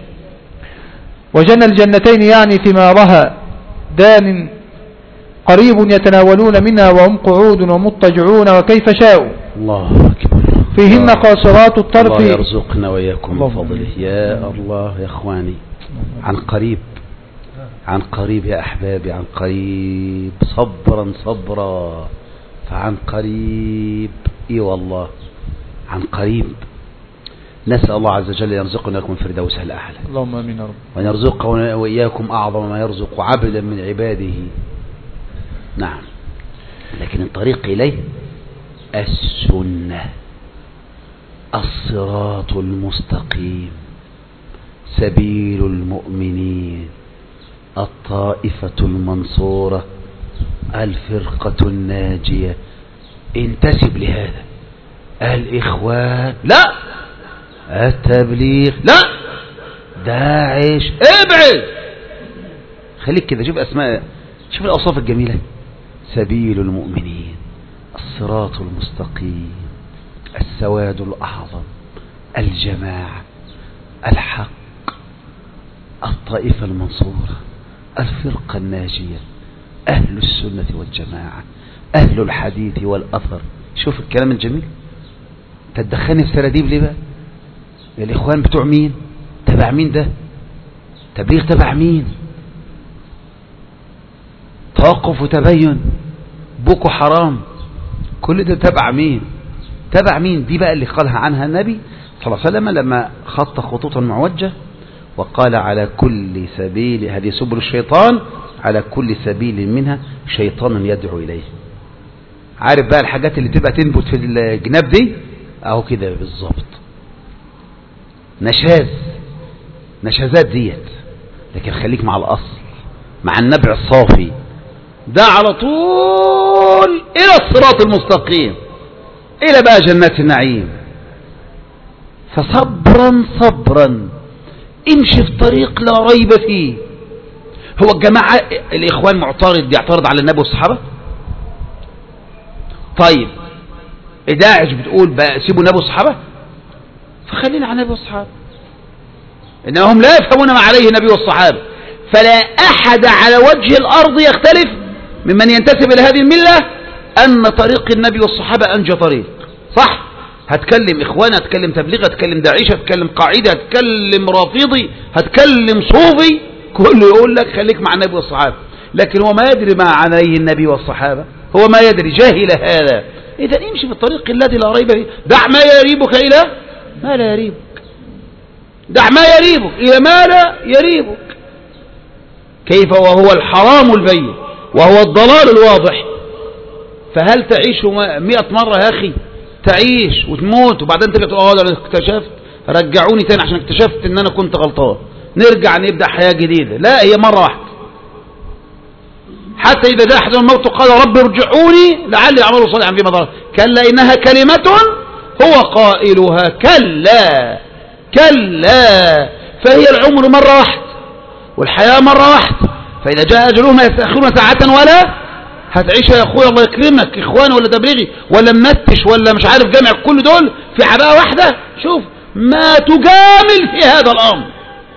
وجنى الجنتين يعني ثمارها دان قريب يتناولون منها وهم قعود ومضطجعون وكيف شاءوا. الله أكبر. فيهن قاصرات الطرف. الله يرزقنا وإياكم من فضله يا الله يا إخواني. عن قريب عن قريب يا أحبابي عن قريب صبرا صبرا فعن قريب إي والله عن قريب. نسأل الله عز وجل يرزقنا لكم الفردوس الأعلى اللهم آمين يا رب وأن يرزقنا وإياكم أعظم ما يرزق عبدا من عباده. نعم. لكن الطريق إليه السنة الصراط المستقيم سبيل المؤمنين الطائفة المنصورة الفرقة الناجية. انتسب لهذا. الإخوان لا التبليغ لا داعش ابعد. خليك كده شوف أسماء شوف الأوصاف الجميلة سبيل المؤمنين الصراط المستقيم السواد الأعظم الجماعة الحق الطائفة المنصورة الفرقة الناجية أهل السنة والجماعة أهل الحديث والأثر. شوف الكلام الجميل. تدخلني في سراديب ليه بقى؟ الإخوان بتوع مين؟ تبع مين ده؟ تبليغ تبع مين؟ توقف وتبين بوكو حرام كل ده تبع مين؟ تبع مين؟ دي بقى اللي قالها عنها النبي صلى الله عليه وسلم لما خط خطوطا معوجة وقال على كل سبيل هذه سبل الشيطان على كل سبيل منها شيطان يدعو إليه. عارف بقى الحاجات اللي تبقى تنبت في الجناب دي اهو كده بالظبط، نشاز نشازات ديت. لكن خليك مع الأصل، مع النبع الصافي ده على طول إلى الصراط المستقيم، إلى بقى جنات النعيم. فصبرا صبرا امشي في طريق لا ريب فيه. هو الجماعة الإخوان معترض يعترض على النبي والصحابة؟ طيب داعش بتقول بقى سيبوا النبي والصحابة، فخلينا على النبي والصحابة، إنهم لا يفهمون ما عليه النبي والصحابة. فلا أحد على وجه الأرض يختلف ممن ينتسب إلى هذه الملة أن طريق النبي والصحابة أنجى طريق. صح؟ هتكلم إخوان، هتكلم تبليغ، هتكلم داعش، هتكلم قاعدة، هتكلم رافضي، هتكلم صوفي، كله يقول لك خليك مع النبي والصحابة. لكن هو ما يدري ما عليه النبي والصحابة، هو ما يدري، جاهل هذا. إذا امشي في الطريق الذي لا ريب فيه. دع ما يريبك إلى ما لا يريبك، دع ما يريبك إلى ما لا يريبك. كيف وهو الحرام البين وهو الضلال الواضح؟ فهل تعيش مئة مرة يا أخي؟ تعيش وتموت وبعدين ترجع تقول اه انا اكتشفت، رجعوني تاني عشان اكتشفت ان انا كنت غلطان، نرجع نبدأ حياة جديدة. لا، هي مرة واحدة. حتى إذا جاء أحدهم الموت قال رب ارجعوني لعلي أعمل صالحا فيما تركت، كلا إنها كلمة هو قائلها، كلا كلا. فهي العمر مرة واحدة والحياة مرة واحدة، فإذا جاء أجلهم يستأخرون ساعة ولا هتعيش يا أخويا الله يكرمك، إخوان ولا تبليغي ولا منتش ولا مش عارف جامع، كل دول في حباء واحدة. شوف ما تجامل في هذا الأمر.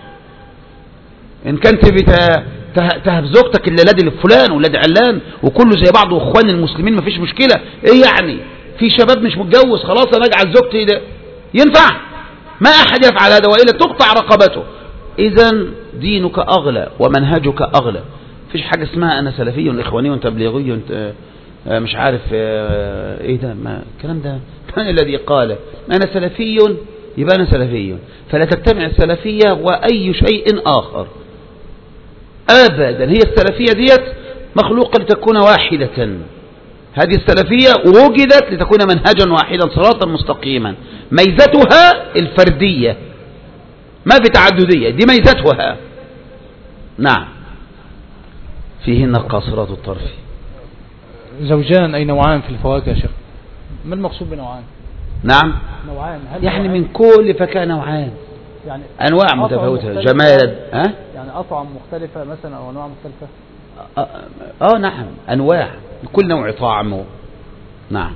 إن كنت تهب زوجتك اللي لادي فلان ولادي علان وكله زي بعض، واخوان المسلمين ما فيش مشكلة. ايه يعني في شباب مش متجوز خلاص انا اجعل زوجتي ده ينفع؟ ما احد يفعل هذا والا تقطع رقبته. اذا دينك اغلى ومنهجك اغلى. فيش حاجة اسمها انا سلفي اخواني وتبليغي مش عارف ايه ده، ما الكلام ده من الذي قال انا سلفي يبقى انا سلفي، فلا تجتمع السلفية واي شيء اخر أبدا. هي السلفية ديت مخلوقة لتكون واحدة، هذه السلفية وجدت لتكون منهجا واحدا صراطا مستقيما. ميزتها الفردية، ما في تعددية، دي ميزتها. نعم. فيهن قاصرات الطرف. زوجان أي نوعان في الفواكه يا شيخ؟ ما المقصود بنوعان؟ نعم نوعان، يعني من كل فاكهة نوعان، يعني أنواع متفاوتة. جمال ها؟ يعني أطعم مختلفة مثلا أو أنواع مختلفة. آه, آه نعم، أنواع، كل نوع طعمه. نعم.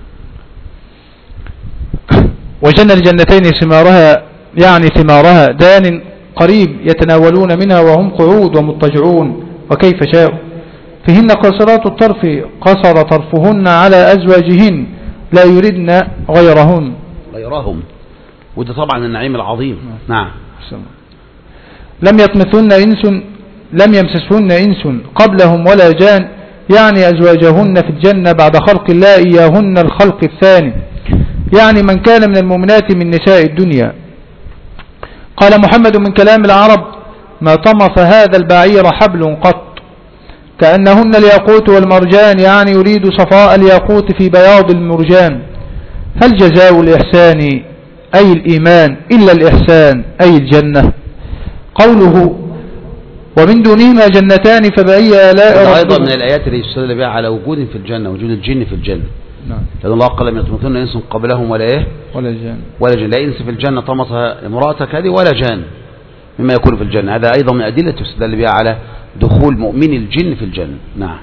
وجنى الجنتين ثمارها، يعني ثمارها دان قريب يتناولون منها وهم قعود ومضطجعون وكيف شاءوا. فيهن قاصرات الطرف قصر طرفهن على أزواجهن لا يردن غيرهن غيرهم، وده طبعا النعيم العظيم. نعم. لم يطمثن إنس لم يمسسهن إنس قبلهم ولا جان، يعني أزواجهن في الجنة بعد خلق الله إياهن الخلق الثاني، يعني من كان من المؤمنات من نساء الدنيا. قال محمد من كلام العرب ما طمث هذا البعير حبل قط، كأنهن الياقوت والمرجان، يعني يريد صفاء الياقوت في بياض المرجان. هل جزاء الإحسان أي الإيمان إلا الإحسان أي الجنة؟ قوله ومن دونهما جنتان فبأي آلاء ربكما. أيضا من الآيات اللي يستدل بها على وجود في الجنة، وجود الجن في الجنة. نعم. لأن الله قال لم يطمثن إنس قبلهم ولا إيه ولا جان ولا جان. لا إنس في الجنة طمثها امرأتك هذه ولا جان مما يكون في الجنة. هذا أيضا من أدلة يستدل بها على دخول مؤمن الجن في الجنة. نعم.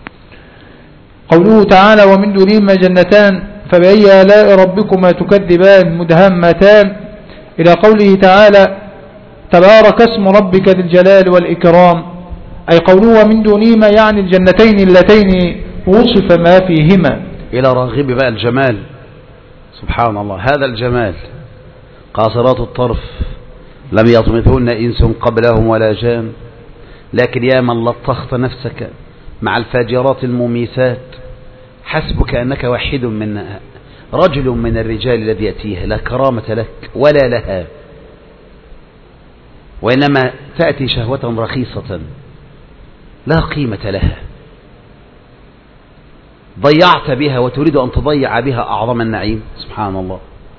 قوله تعالى ومن دونهما جنتان فبأي آلاء ربكما تكذبان مدهمتان، إلى قوله تعالى تبارك اسم ربك ذي الجلال والإكرام. أي قوله ومن دونهما يعني الجنتين اللتين وصف ما فيهما. إلى راغب بقى الجمال، سبحان الله، هذا الجمال. قاصرات الطرف لم يطمثهن إنس قبلهم ولا جان. لكن يا من لطخت نفسك مع الفاجرات المميسات حسبك أنك واحد من رجل من الرجال الذي يأتيها، لا كرامة لك ولا لها، وإنما تأتي شهوة رخيصة لا قيمة لها، ضيعت بها وتريد أن تضيع بها أعظم النعيم، سبحان الله.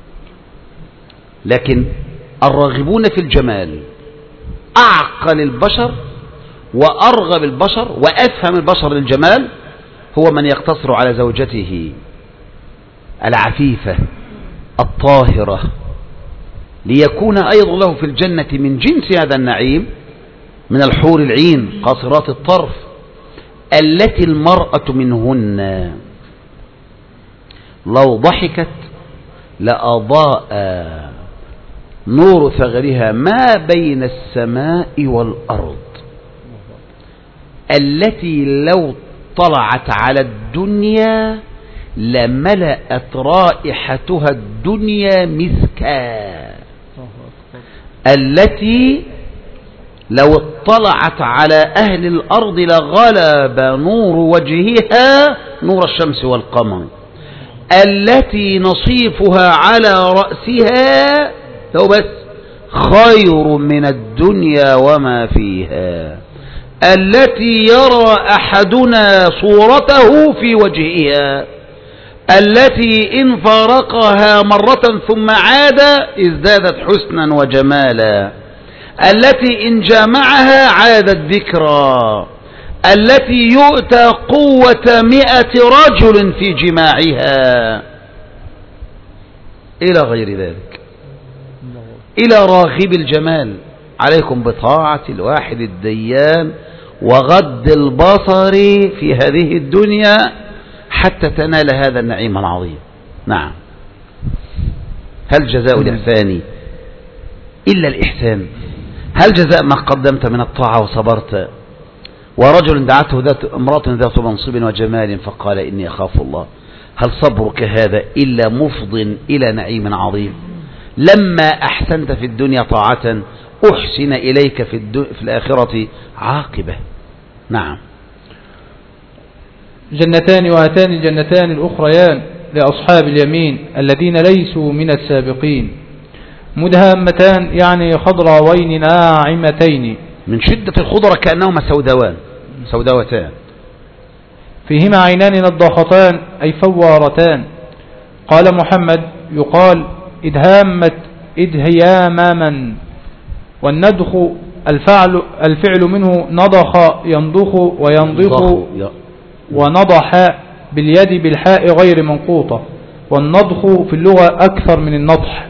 لكن الراغبون في الجمال أعقل البشر وأرغب البشر وأفهم البشر للجمال هو من يقتصر على زوجته العفيفة الطاهرة، ليكون أيضا له في الجنة من جنس هذا النعيم من الحور العين قاصرات الطرف التي المرأة منهن لو ضحكت لأضاء نور ثغرها ما بين السماء والأرض، التي لو طلعت على الدنيا لملأت رائحتها الدنيا مسكا، التي لو اطلعت على أهل الأرض لغلب نور وجهها نور الشمس والقمر، التي نصيفها على رأسها لو بس خير من الدنيا وما فيها، التي يرى أحدنا صورته في وجهها، التي إن فارقها مرة ثم عاد ازدادت حسنا وجمالا، التي إن جامعها عادت ذكرى، التي يؤتى قوة مئة رجل في جماعها، إلى غير ذلك، إلى راغب الجمال. عليكم بطاعة الواحد الديان وغض البصر في هذه الدنيا حتى تنال هذا النعيم العظيم. نعم. هل جزاء الإحسان إلا الإحسان؟ هل جزاء ما قدمت من الطاعة وصبرت؟ ورجل دعته ذات امرأة ذات منصب وجمال فقال إني أخاف الله، هل صبرك هذا إلا مفض إلى نعيم عظيم؟ لما أحسنت في الدنيا طاعة أحسن إليك في, في الآخرة عاقبة. نعم. جنتان وهاتان الجنتان الأخريان لأصحاب اليمين الذين ليسوا من السابقين، مدهامتان يعني خضراوين ناعمتين، من شدة الخضرة كأنهما سوداوان سوداوتان، فيهما عينان نضاختان أي فوارتان. قال محمد يقال إدهامت إدهياماما، والندخ الفعل, الفعل منه نضخ ينضخ وينضخ ونضح باليد بالحاء غير منقوطة، والنضخ في اللغة أكثر من النضح.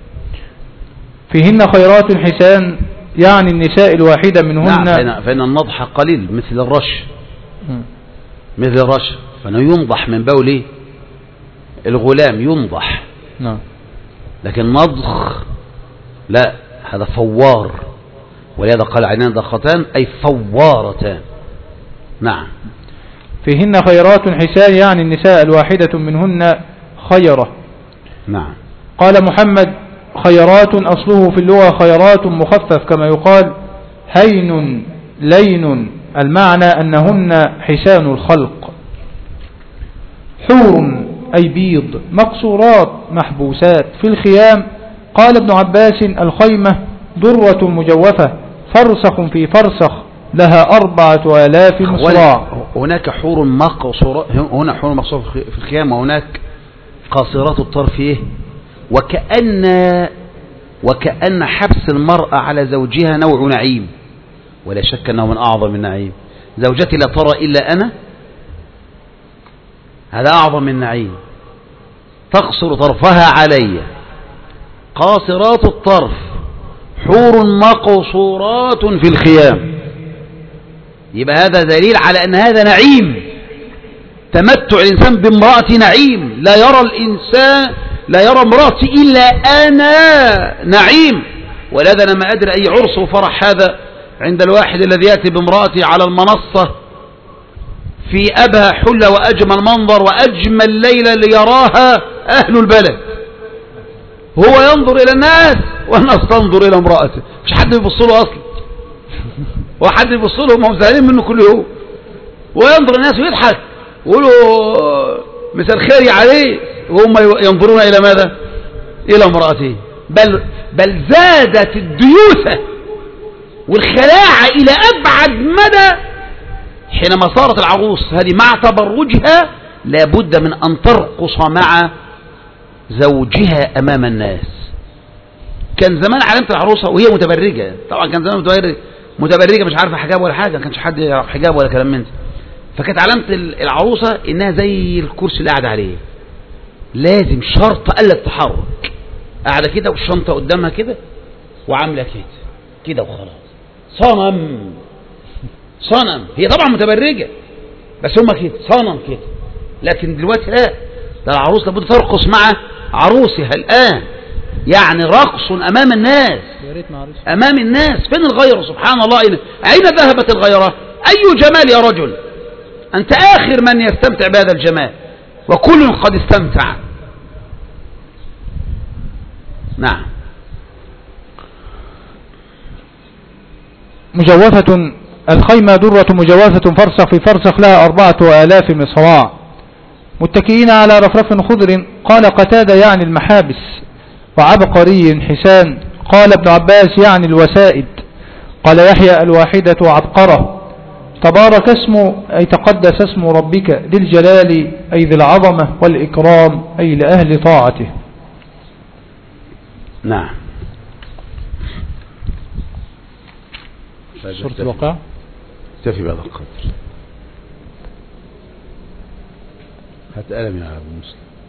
فيهن خيرات حسان يعني النساء الواحدة منهن. نعم، فإن النضح قليل مثل الرش م. مثل الرش، فإنه ينضح من بول الغلام ينضح. نعم. لكن نضخ لا، هذا فوار، ولهذا قال عينان ضختان أي فوارتان. نعم. فيهن خيرات حسان يعني النساء الواحدة منهن خيرة. نعم. قال محمد خيرات أصله في اللغة خيرات مخفف كما يقال هين لين، المعنى أنهن حسان الخلق. حور أي بيض، مقصورات محبوسات في الخيام. قال ابن عباس الخيمة درة مجوفة فرسخ في فرسخ لها أربعة آلاف مصراع. هناك حور مقصورات، هنا حور مقصورات في الخيام، وهناك قاصرات الطرف، وكأن وكأن حبس المرأة على زوجها نوع نعيم، ولا شك أنه من أعظم النعيم. زوجتي لا ترى إلا أنا، هذا أعظم من نعيم. تقصر طرفها علي، قاصرات الطرف، حور مقصورات في الخيام، يبقى هذا دليل على أن هذا نعيم. تمتع الإنسان بامرأة نعيم، لا يرى الإنسان لا يرى امرأتي إلا أنا نعيم. ولهذا أنا ما أدري أي عرس وفرح هذا عند الواحد الذي يأتي بامرأتي على المنصة في أبهى حلة وأجمل منظر وأجمل ليلة ليراها أهل البلد، هو ينظر إلى الناس والناس تنظر إلى امرأته، مش حد يبص له أصلا، وحد يبص له ما هم زعلانين منه كل يوم، وينظر الناس ويضحك ويقولوا مساء الخير يا عليه، وهم ينظرون إلى ماذا؟ إلى امرأته. بل, بل زادت الديوثة والخلاعة إلى أبعد مدى حينما صارت العروس هذه مع تبرجها لابد من أن ترقص مع زوجها أمام الناس. كان زمان علامة العروسة وهي متبرجة، طبعا كان زمان متبرجة مش عارفة حجاب ولا حاجة، ما كانش حد يعرف حجاب ولا كلام من ده. فكانت علامة العروسة إنها زي الكرسي اللي قاعد عليه، لازم شرط ألا التحرك، قاعدة كده والشنطة قدامها كده وعاملة كده كده وخلاص، صنم صنم. هي طبعا متبرجة بس هم كده صنم كده. لكن دلوقتي لا، ده العروس لابد ترقص مع عروسها الآن، يعني رقص أمام الناس، أمام الناس. فين الغيرة؟ سبحان الله، أين ذهبت الغيرة؟ أي جمال يا رجل، أنت آخر من يستمتع بهذا الجمال وكل قد استمتع. نعم. مجوفة الخيمة درة مجوفة فرسخ في فرسخ لها أربعة آلاف مصراع متكئين على رفرف خضر. قال قتادة يعني المحابس. وعبقري حسان. قال ابن عباس يعني الوسائد. قال يحيى الواحدة عبقرة. تبارك اسمه أي تقدس اسم ربك، ذي الجلال أي ذي العظمة، والإكرام أي لأهل طاعته. نعم. سورة الواقع. اكتفي بهذا القدر. هات قلم يا أبو مسلم.